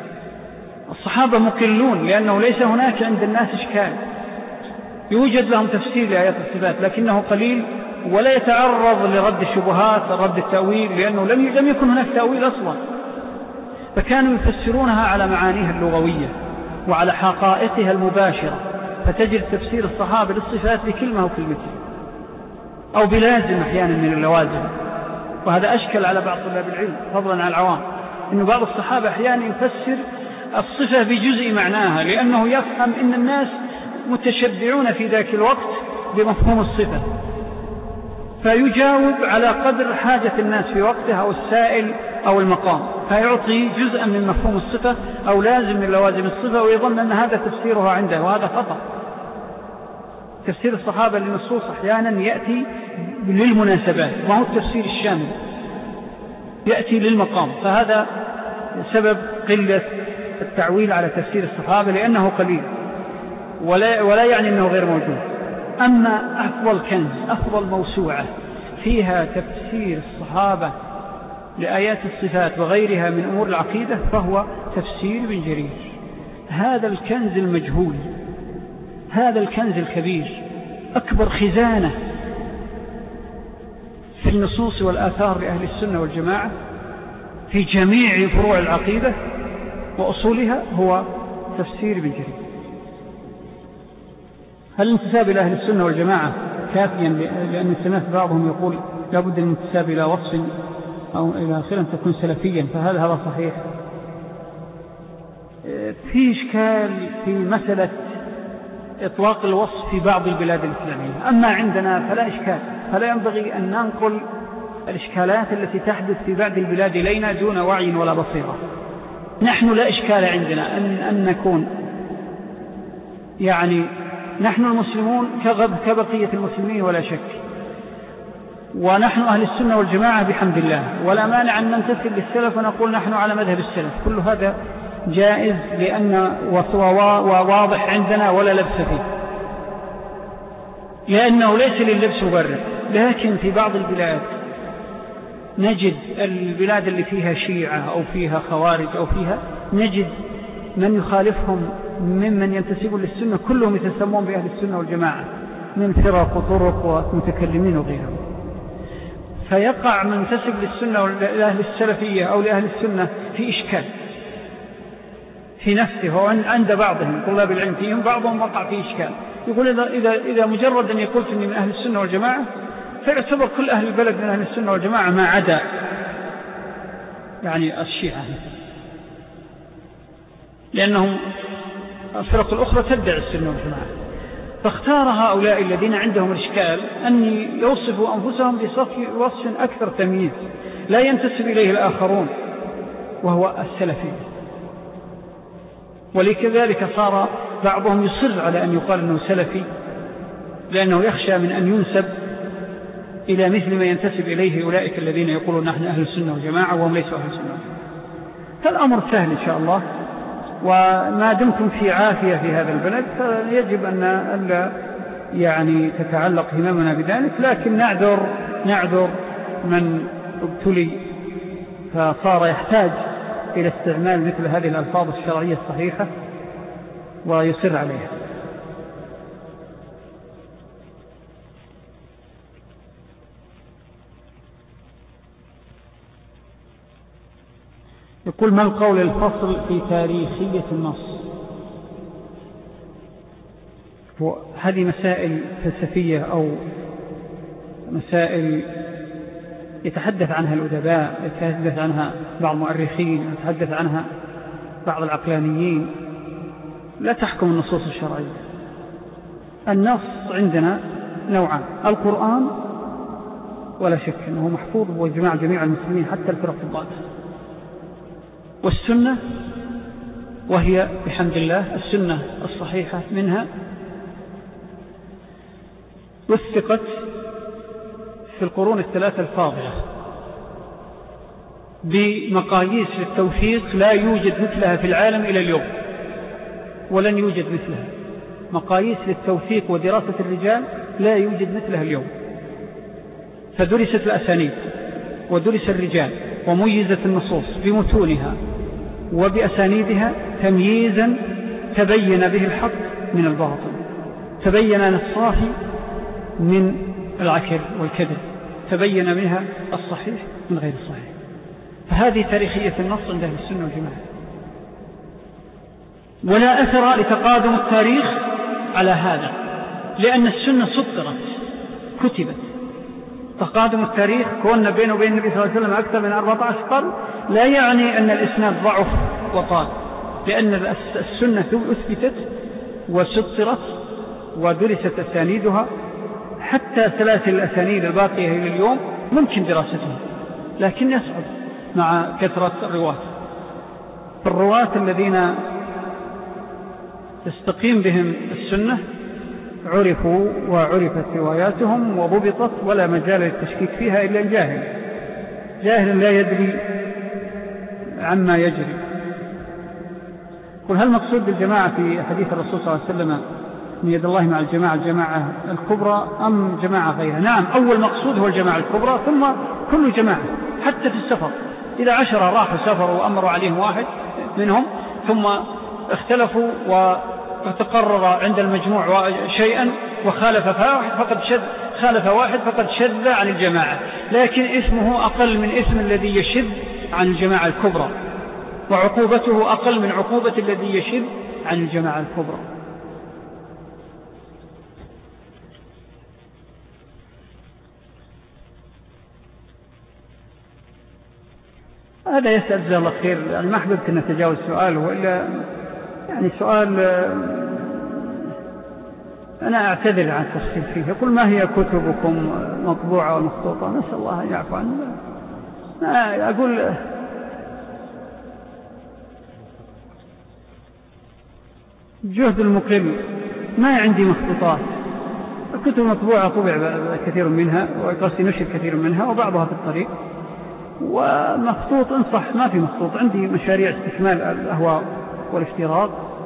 الصحابة مكلون، لأنه ليس هناك عند الناس إشكال، يوجد لهم تفسير لآيات الصفات لكنه قليل، ولا يتعرض لرد الشبهات رد التأويل، لأنه لم يكن هناك تأويل أصلا، فكانوا يفسرونها على معانيها اللغوية وعلى حقائقها المباشرة، فتجد تفسير الصحابة للصفات بكلمة وكلمتين أو بلازم أحيانا من اللوازم. وهذا أشكل على بعض طلاب العلم فضلا عن العوام، إنه بعض الصحابة أحيانا يفسر الصفة بجزء معناها، لأنه يفهم إن الناس متشبعون في ذاك الوقت بمفهوم الصفة، فيجاوب على قدر حاجة الناس في وقتها أو السائل أو المقام، فيعطي جزءا من مفهوم الصفة أو لازم من لوازم الصفة، ويظن أن هذا تفسيرها عنده، وهذا خطأ. تفسير الصحابة للنصوص أحيانا يأتي للمناسبات، ما هو التفسير الشامل، يأتي للمقام، فهذا سبب قلة التعويل على تفسير الصحابة، لأنه قليل ولا يعني أنه غير موجود. أما أفضل كنز، أفضل موسوعة فيها تفسير الصحابة لآيات الصفات وغيرها من أمور العقيدة فهو تفسير ابن جرير. هذا الكنز المجهول، هذا الكنز الكبير، أكبر خزانة في النصوص والآثار لأهل السنة والجماعة في جميع فروع العقيدة وأصولها هو تفسير ابن جرير. هل الانتساب إلى أهل السنة والجماعة كافيا؟ لأن سمعت بعضهم يقول لابد من الانتساب إلى وصف أو إلى آخر أن تكون سلفيا، فهذا صحيح. في إشكال في مسألة إطلاق الوصف في بعض البلاد الإسلامية، أما عندنا فلا إشكال، فلا ينبغي أن ننقل الإشكالات التي تحدث في بعض البلاد إلينا دون وعي ولا بصيرة. نحن لا إشكال عندنا أن نكون يعني نحن المسلمون كبقية المسلمين ولا شك، ونحن أهل السنة والجماعة بحمد الله، ولا مانع أن ننتسب للسلف ونقول نحن على مذهب السلف، كل هذا جائز لأن واضح عندنا ولا لبس فيه، لأنه ليس لللبس مبرر. لكن في بعض البلاد نجد البلاد اللي فيها شيعة أو فيها خوارج أو فيها، نجد من يخالفهم ممن ينتسبون للسنة كلهم يتسمون بأهل السنة والجماعة من فرق وطرق ومتكلمين وغيرهم، فيقع من ينتسب للسنة ولأهل السلفية أو لأهل السنة في إشكال في نفسه وعند بعضهم طلاب العلم فيهم، بعضهم وقع في إشكال، يقول إذا مجرد أن يقول إني من أهل السنة والجماعة فيعتبر كل أهل البلد من أهل السنة والجماعة ما عدا يعني الشيعة، لأنهم الفرق الأخرى تدعي السنة والجماعة. فاختار هؤلاء الذين عندهم الإشكال أن يوصفوا أنفسهم بوصف أكثر تمييز لا ينتسب إليه الآخرون، وهو السلفي. ولكذلك صار بعضهم يصر على أن يقال أنه سلفي، لأنه يخشى من أن ينسب إلى مثل ما ينتسب إليه أولئك الذين يقولون نحن أهل السنة والجماعة وهم ليسوا أهل السنة. فالأمر سهل إن شاء الله، وما دمتم في عافية في هذا البلد فيجب أن يعني تتعلق هممنا بذلك، لكن نعذر من ابتلي فصار يحتاج إلى استعمال مثل هذه الألفاظ الشرعية الصحيحة ويصر عليها. يقول ما القول الفصل في تاريخية النص؟ هذه مسائل فلسفية أو مسائل يتحدث عنها الأدباء، يتحدث عنها بعض المؤرخين، يتحدث عنها بعض العقلانيين، لا تحكم النصوص الشرعية. النص عندنا نوعان، القرآن ولا شك أنه محفوظ وجماع جميع المسلمين حتى الفرق الضالة، والسنة وهي بحمد الله السنة الصحيحة منها وثقت في القرون الثلاثة الفاضلة بمقاييس للتوثيق لا يوجد مثلها في العالم إلى اليوم، ولن يوجد مثلها. مقاييس للتوثيق ودراسة الرجال لا يوجد مثلها اليوم، فدرست الأسانيد ودرس الرجال وميزت النصوص بمتونها وبأسانيدها، تمييزا تبين به الحق من الباطل، تبين الصافي من العكر والكذب، تبين منها الصحيح من غير الصحيح. فهذه تاريخية النص عند أهل السنة والجماعة. ولا أثر لتقادم التاريخ على هذا، لأن السنة سطرت كتبت. تقادم التاريخ كوننا بينه وبين النبي صلى الله عليه وسلم أكثر من 14 قرن لا يعني أن الإسناد ضعف وطال، لأن السنة أثبتت وسطرت ودرست أسانيدها، حتى سلاسل الأسانيد الباقية إلى اليوم ممكن دراستها، لكن يصعب مع كثرة الرواة. فالرواة الذين تستقيم بهم السنة عرفوا وعرفت رواياتهم وضبطت، ولا مجال للتشكيك فيها إلا الجاهل، جاهل لا يدري عما يجري. قل هل مقصود بالجماعة في حديث الرسول صلى الله عليه وسلم من يد الله مع الجماعة الجماعة الكبرى أم جماعة غيرها؟ نعم، أول مقصود هو الجماعة الكبرى، ثم كل جماعة. حتى في السفر إذا 10 راحوا سفروا وأمروا عليهم واحد منهم ثم اختلفوا وتقرر عند المجموع شيئا وخالف واحد فقد شذ عن الجماعة، لكن اسمه أقل من اسم الذي يشذ عن الجماعة الكبرى، وعقوبته أقل من عقوبة الذي يشذ عن الجماعة الكبرى. هذا يسأل جزاه الله خير. يعني ما أحببت أن نتجاوز سؤال، وإلا يعني سؤال أنا أعتذر عن التفصيل فيه. يقول ما هي كتبكم مطبوعة ومخطوطة؟ نسأل الله أن يعفو عنا. أقول جهد المقل، ما عندي مخطوطات. الكتب مطبوعة طبع كثير منها وقصدي نشر كثير منها وبعضها في الطريق، ومخطوط انصح ما في مخطوط. عندي مشاريع استكمال الأهواء والافتراض،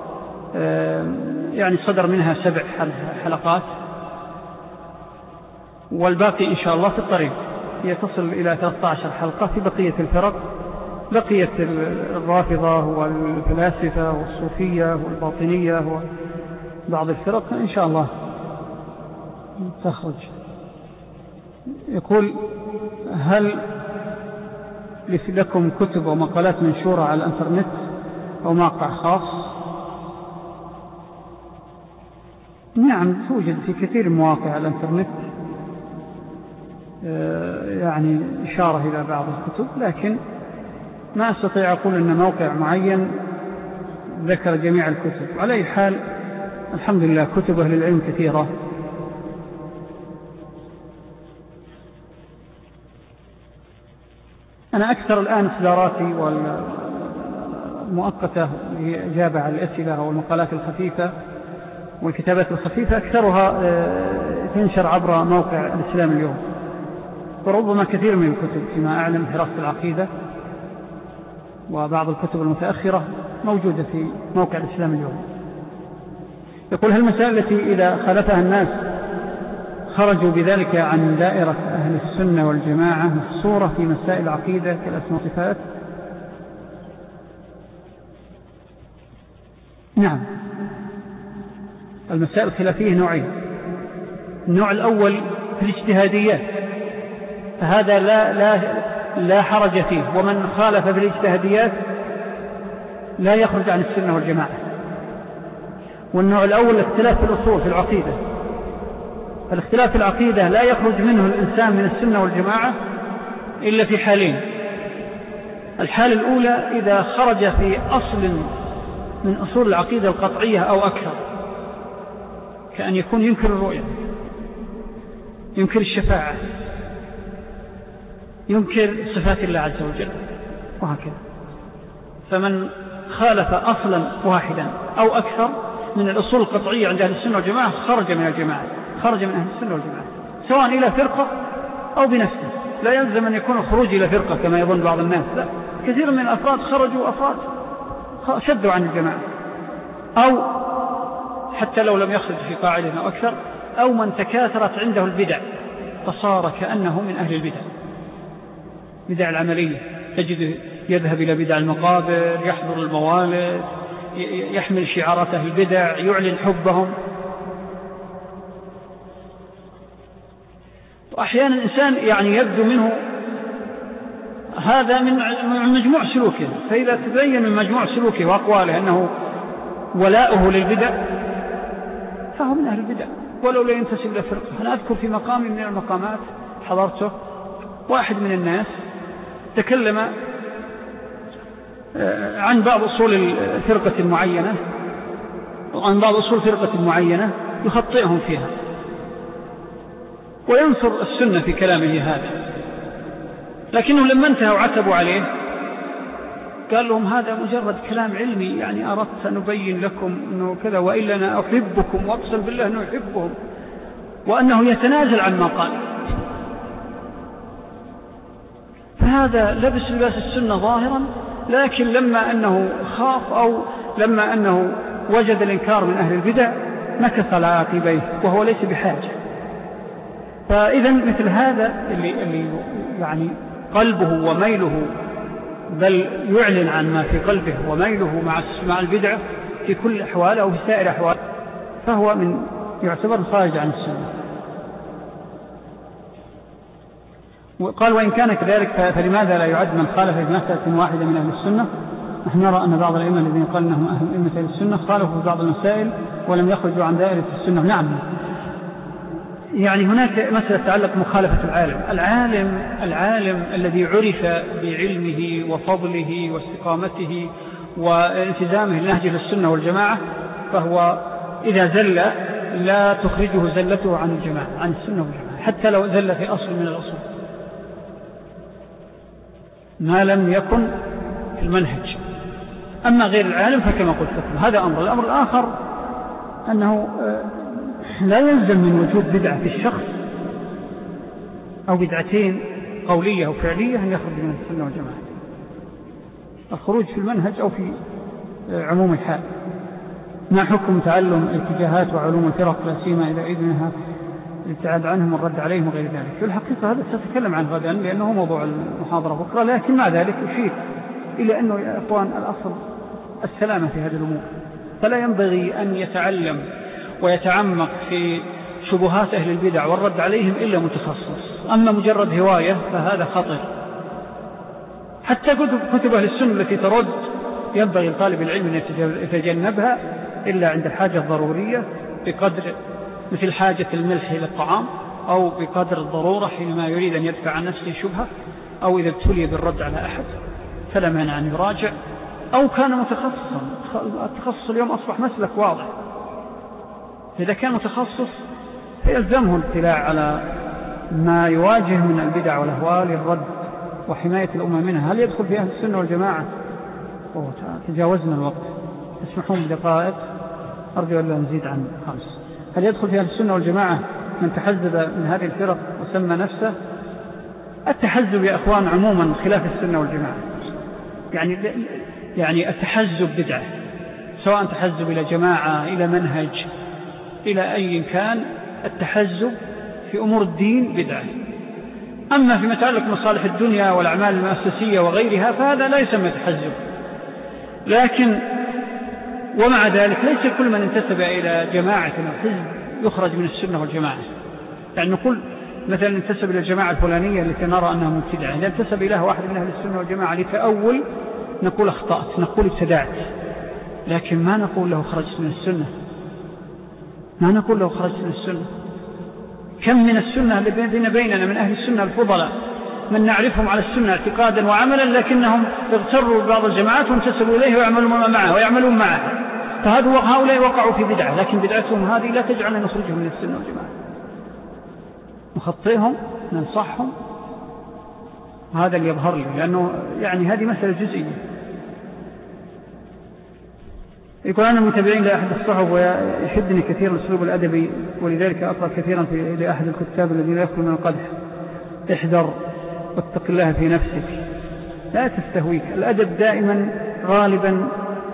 يعني صدر منها 7 حلقات، والباقي إن شاء الله في الطريق، هي تصل إلى 13 حلقة في بقية الفرق، بقية الرافضة والفلاسفة والصوفية والباطنية وبعض الفرق إن شاء الله تخرج. يقول هل لكم كتب ومقالات منشورة على الانترنت أو موقع خاص؟ نعم، توجد في كثير من مواقع الانترنت يعني إشارة إلى بعض الكتب، لكن ما أستطيع أقول أن موقع معين ذكر جميع الكتب. على أي حال الحمد لله كتب أهل العلم كثيرة. أنا أكثر الآن إصداراتي والمؤقتة لإجابة على الأسئلة والمقالات الخفيفة والكتابات الخفيفة أكثرها تنشر عبر موقع الإسلام اليوم، وربما كثير من الكتب فيما أعلم حراسة العقيدة وبعض الكتب المتأخرة موجودة في موقع الإسلام اليوم. يقول هل المسائل التي إذا خالفها الناس خرجوا بذلك عن دائرة أهل السنة والجماعة الصورة في مسائل العقيدة كالأسماء والصفات؟ نعم، المسائل الخلافية نوعين. النوع الأول في الاجتهاديات، فهذا لا حرج فيه، ومن خالف في الاجتهاديات لا يخرج عن السنة والجماعة. والنوع الأول الاختلاف في الأصول في العقيدة. الاختلاف في العقيدة لا يخرج منه الإنسان من السنة والجماعة إلا في حالين. الحالة الأولى إذا خرج في أصل من أصول العقيدة القطعية أو أكثر، كأن يكون ينكر الرؤية، ينكر الشفاعة، ينكر صفات الله عز وجل وهكذا. فمن خالف أصلا واحدا أو أكثر من الأصول القطعية عند أهل السنة والجماعة خرج من الجماعة، خرج من أهل السنة والجماعة، سواء إلى فرقة أو بنفسه. لا يلزم أن يكون الخروج إلى فرقة كما يظن بعض الناس، لا، كثير من الأفراد خرجوا أفراد شدوا عن الجماعة، أو حتى لو لم يخرج في قاعدة أو أكثر، أو من تكاثرت عنده البدع فصار كأنه من أهل البدع، بدع العملية. تجد يذهب إلى بدع المقابر، يحضر الموالد، يحمل شعارات أهل البدع، يعلن حبهم. وأحيانا الإنسان يعني يبدو منه هذا من مجموع سلوكه، فإذا تبين من مجموع سلوكه وأقواله أنه ولاؤه للبدع فهو من أهل البدع ولو لا ينتسب إلى فرقة. أنا أذكر في مقام من المقامات حضرته واحد من الناس تكلم عن بعض أصول فرقة معينة وعن بعض أصول فرقة معينة يخطئهم فيها وينصر السنة في كلامه هذا، لكنه لما انتهوا عتبوا عليه قال لهم هذا مجرد كلام علمي، يعني أردت أن أبين لكم أنه كذا، وإلا أنا أحبكم وأقسم بالله أنه يحبهم، وأنه يتنازل عن ما قال. فهذا لبس لباس السنة ظاهرا، لكن لما أنه خاف أو لما أنه وجد الإنكار من أهل البدع مكث على عقبيه وهو ليس بحاجة. فإذا مثل هذا اللي يعني قلبه وميله بل يعلن عن ما في قلبه وميله مع البدع في كل أحواله أو في سائر أحواله، فهو يعتبر خارج عن السنة. وقال وإن كان كذلك فلماذا لا يعد من خالف في مسألة واحدة من أهل السنة؟ نحن نرى أن بعض الأئمة الذين قال أنهم أئمة أهل السنة خالفوا في بعض المسائل ولم يخرجوا عن دائرة السنة. نعم، يعني هناك مسألة تتعلق مخالفة العالم الذي عرف بعلمه وفضله واستقامته والتزامه لنهج السنة والجماعة، فهو إذا زل لا تخرجه زلته عن الجماعة، عن السنة والجماعة، حتى لو زل في أصل من الأصول ما لم يكن في المنهج. أما غير العالم فكما قلت لكم هذا أمر. الأمر الآخر أنه لا يلزم من وجود بدعة في الشخص أو بدعتين قولية أو فعلية أن يخرج من السنة والجماعة. الخروج في المنهج أو في عموم الحال. ما حكم تعلم الاتجاهات وعلوم الفرق لا سيما إذا أريد منها الابتعاد عنهم والرد عليهم وغير ذلك؟ في الحقيقة هذا سأتكلم عنه غدا لأنه موضوع المحاضرة بكرة، لكن مع ذلك أشير إلى أنه يا إخوان الأصل السلامة في هذه الأمور، فلا ينبغي أن يتعلم ويتعمق في شبهات أهل البدع والرد عليهم إلا متخصص. أما مجرد هواية فهذا خطر. حتى كتب أهل السنة التي ترد ينبغي لطالب العلم أن يتجنبها إلا عند الحاجة الضرورية بقدر مثل حاجة الملح إلى الطعام، أو بقدر الضرورة حينما يريد أن يدفع عن نفسه شبهة، أو إذا ابتلي بالرد على أحد فلا مانع أن يراجع، أو كان متخصصا. التخصص اليوم أصبح مسلك واضح. إذا كان متخصص فيلزمه الاطلاع على ما يواجه من البدع والأهوال للرد وحماية الأمة منها. هل يدخل في أهل السنة والجماعة؟ تجاوزنا الوقت، تسمحون بدقائق أرجو أن لا نزيد عن 5. هل يدخل في أهل السنة والجماعة من تحزب من هذه الفرق وسمى نفسه؟ التحزب يا أخوان عموما خلاف السنة والجماعة، يعني التحزب بدعة، سواء تحزب إلى جماعة إلى منهج إلى أي كان. التحزب في أمور الدين بدعة. أما فيما يتعلق بمصالح الدنيا والأعمال المؤسسية وغيرها فهذا لا يسمى تحزب. لكن ومع ذلك ليس كل من انتسب إلى جماعة أو حزب يخرج من السنة والجماعة. يعني نقول مثلا انتسب إلى الجماعة الفلانية التي نرى أنها مبتدعة، إذا انتسب إليها واحد من أهل السنة والجماعة لتأول نقول أخطأت، نقول ابتدعت، لكن ما نقول له خرجت من السنة، ما نقول له خرجت من السنة. كم من السنة الذين بيننا من أهل السنة الفضلاء من نعرفهم على السنة اعتقادا وعملا، لكنهم اغتروا ببعض الجماعات وانتسبوا إليه ويعملون معه، فهؤلاء وقعوا في بدعة، لكن بدعتهم هذه لا تجعلنا نخرجهم من السنة والجماعة. نخطئهم ننصحهم، هذا اللي يظهر لي، لأنه يعني هذه مسألة جزئية. يقول أنا متابعين لأحد الصحف ويحدني كثيرا الأسلوب الأدبي، ولذلك أقرأ كثيرا لأحد الكتاب الذين يخلو من القدح: احذر واتق الله في نفسك لا تستهويك. الأدب دائما غالبا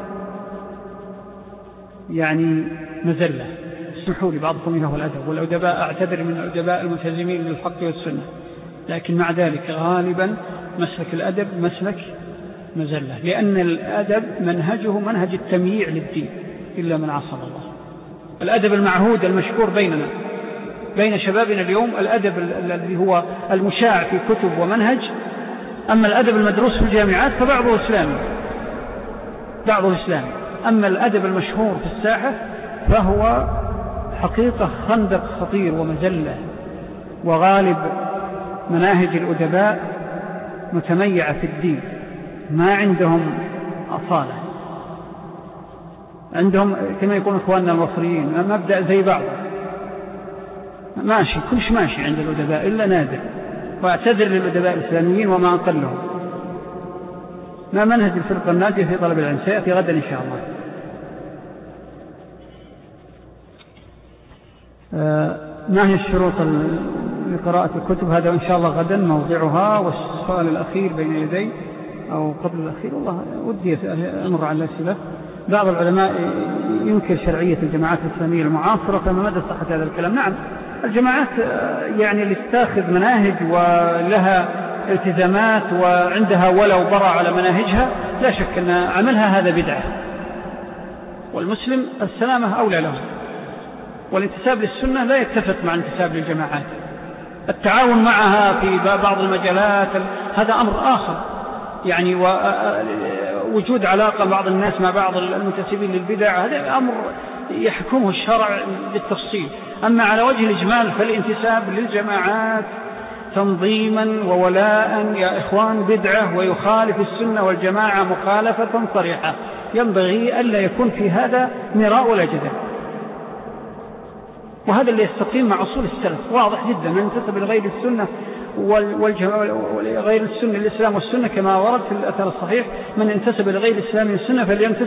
يعني مزلة، اسمحوا لي بعضكم له الأدب، والأدباء أعتبر من الأدباء الملتزمين للحق والسنة، لكن مع ذلك غالبا مسلك الأدب مسلك مزلة، لأن الأدب منهجه منهج التمييع للدين إلا من عصم الله. الأدب المعهود المشهور بيننا بين شبابنا اليوم الأدب الذي هو المشاع في كتب ومنهج، أما الأدب المدروس في الجامعات فبعضه إسلامي بعضه إسلامي، أما الأدب المشهور في الساحة فهو حقيقة خندق خطير ومزلة، وغالب مناهج الأدباء متميعة في الدين، ما عندهم أصالة، عندهم كما يقول إخواننا المصريين مبدأ زي بعض ماشي، كلش ماشي عند الأدباء إلا نادر، واعتذر للأدباء الإسلاميين وما أقلهم. ما منهج الفرقة الناجية في طلب العلم سيأتي غدا إن شاء الله. ما هي الشروط لقراءة الكتب؟ هذا إن شاء الله غدا موضعها. والسؤال الأخير بين يدي أو قبل الأخير، والله ودي أمر على الأسئلة. بعض العلماء ينكر شرعية الجماعات الإسلامية المعاصرة، فما مدى صحة هذا الكلام؟ نعم، الجماعات يعني اللي تتاخذ مناهج ولها التزامات وعندها ولو برع على مناهجها لا شك أن عملها هذا بدعة، والمسلم السلامة أولى له، والانتساب للسنة لا يتفق مع الانتساب للجماعات. التعاون معها في بعض المجالات هذا أمر آخر، يعني وجود علاقة بعض الناس مع بعض المنتسبين للبدع هذا أمر يحكمه الشرع بالتفصيل. أما على وجه الإجمال فالانتساب للجماعات تنظيما وولاء يا إخوان بدعة، ويخالف السنة والجماعة مخالفة صريحة، ينبغي ألا يكون في هذا مراء ولا جدل، وهذا اللي يستقيم مع أصول السلف واضح جدا. من انتسب لغير السنة وغير السنة الإسلام والسنة كما ورد في الأثر الصحيح، من انتسب لغير الإسلام والسنة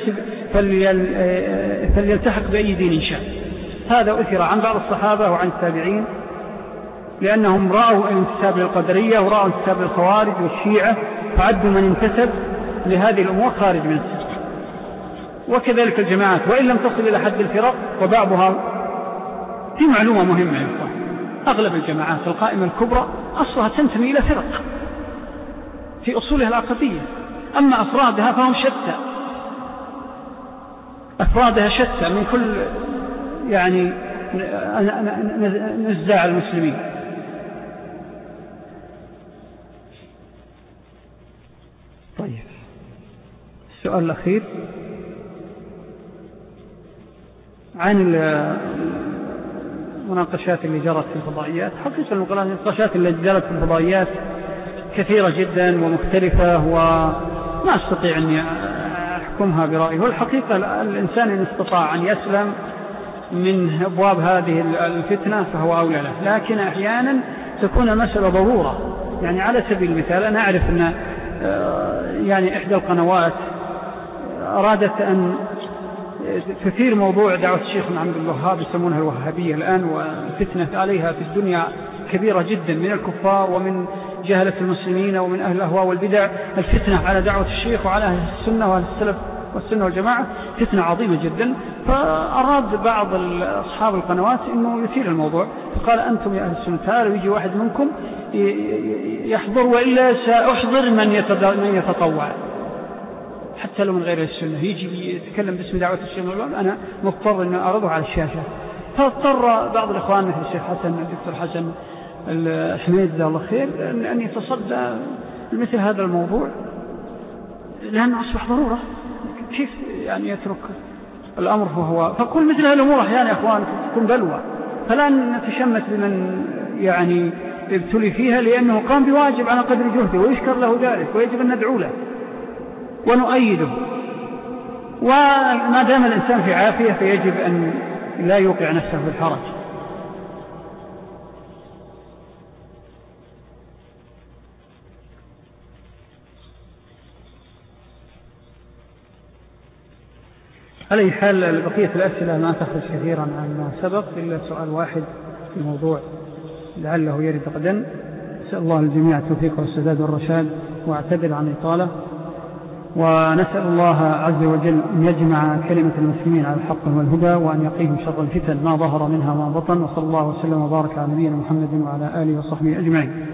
فليلتحق بأي دين شاء. هذا أثر عن بعض الصحابة وعن التابعين، لأنهم رأوا الانتساب للقدرية ورأوا الانتساب للخوارج والشيعة، فعدوا من انتسب لهذه الأمور خارج من السلف. وكذلك الجماعات وإن لم تصل إلى حد الفرق، وبعضها في معلومة مهمة يا إخوان، أغلب الجماعات القائمة الكبرى أصلها تنتمي إلى فرق في أصولها العقدية، أما أفرادها فهم شتى، أفرادها شتى من كل يعني نزاع المسلمين. طيب، السؤال الأخير عن المناقشات اللي جرت في الفضائيات. حقيقة المناقشات اللي جرت في الفضائيات كثيرة جدا ومختلفة، وما أستطيع أن أحكمها برأيي. والحقيقة الإنسان إن استطاع أن يسلم من أبواب هذه الفتنة فهو أولى له، لكن أحيانا تكون المسألة ضرورة. يعني على سبيل المثال أنا أعرف أن يعني إحدى القنوات أرادت أن تثير موضوع دعوة الشيخ عبد الوهاب، يسمونها الوهابية الآن، والفتنة عليها في الدنيا كبيرة جدا من الكفار ومن جهلة المسلمين ومن أهل الأهواء والبدع. الفتنة على دعوة الشيخ وعلى أهل السنة وأهل السلف والسنة والجماعة فتنة عظيمة جدا. فأراد بعض أصحاب القنوات أنه يثير الموضوع، فقال أنتم يا أهل السنة تعالوا يجي واحد منكم يحضر، وإلا سأحضر من يتطوع حتى لو من غير السنة، يجي يتكلم باسم دعوة الشيخ، أنا مضطر أن أعرضه على الشاشة. فاضطر بعض الإخوان مثل الشيخ حسن الدكتور حسن الحميد جزاه الله خير أن يتصدى مثل هذا الموضوع، لأنه أصبح ضرورة. كيف يعني يترك الأمر فهو فكل مثل هذه الأمور أحيانا يا أخوان تكون بلوى، فلا نتشمت بمن يعني ابتلي فيها، لأنه قام بواجب على قدر جهده ويشكر له ذلك، ويجب أن ندعو له ونؤيده. وما دام الإنسان في عافية فيجب أن لا يوقع نفسه في الحرج. على أي حال بقية الأسئلة ما تخرج كثيرا عن ما سبق، إلا سؤال واحد في الموضوع لعله يرد غدا. أسأل الله الجميع التوفيق والسداد والرشاد، واعتذر عن الإطالة، ونسأل الله عز وجل أن يجمع كلمة المسلمين على الحق والهدى، وأن يقيهم شر الفتن ما ظهر منها وما بطن. وصلى الله وسلم وبارك على نبينا محمد وعلى آله وصحبه أجمعين.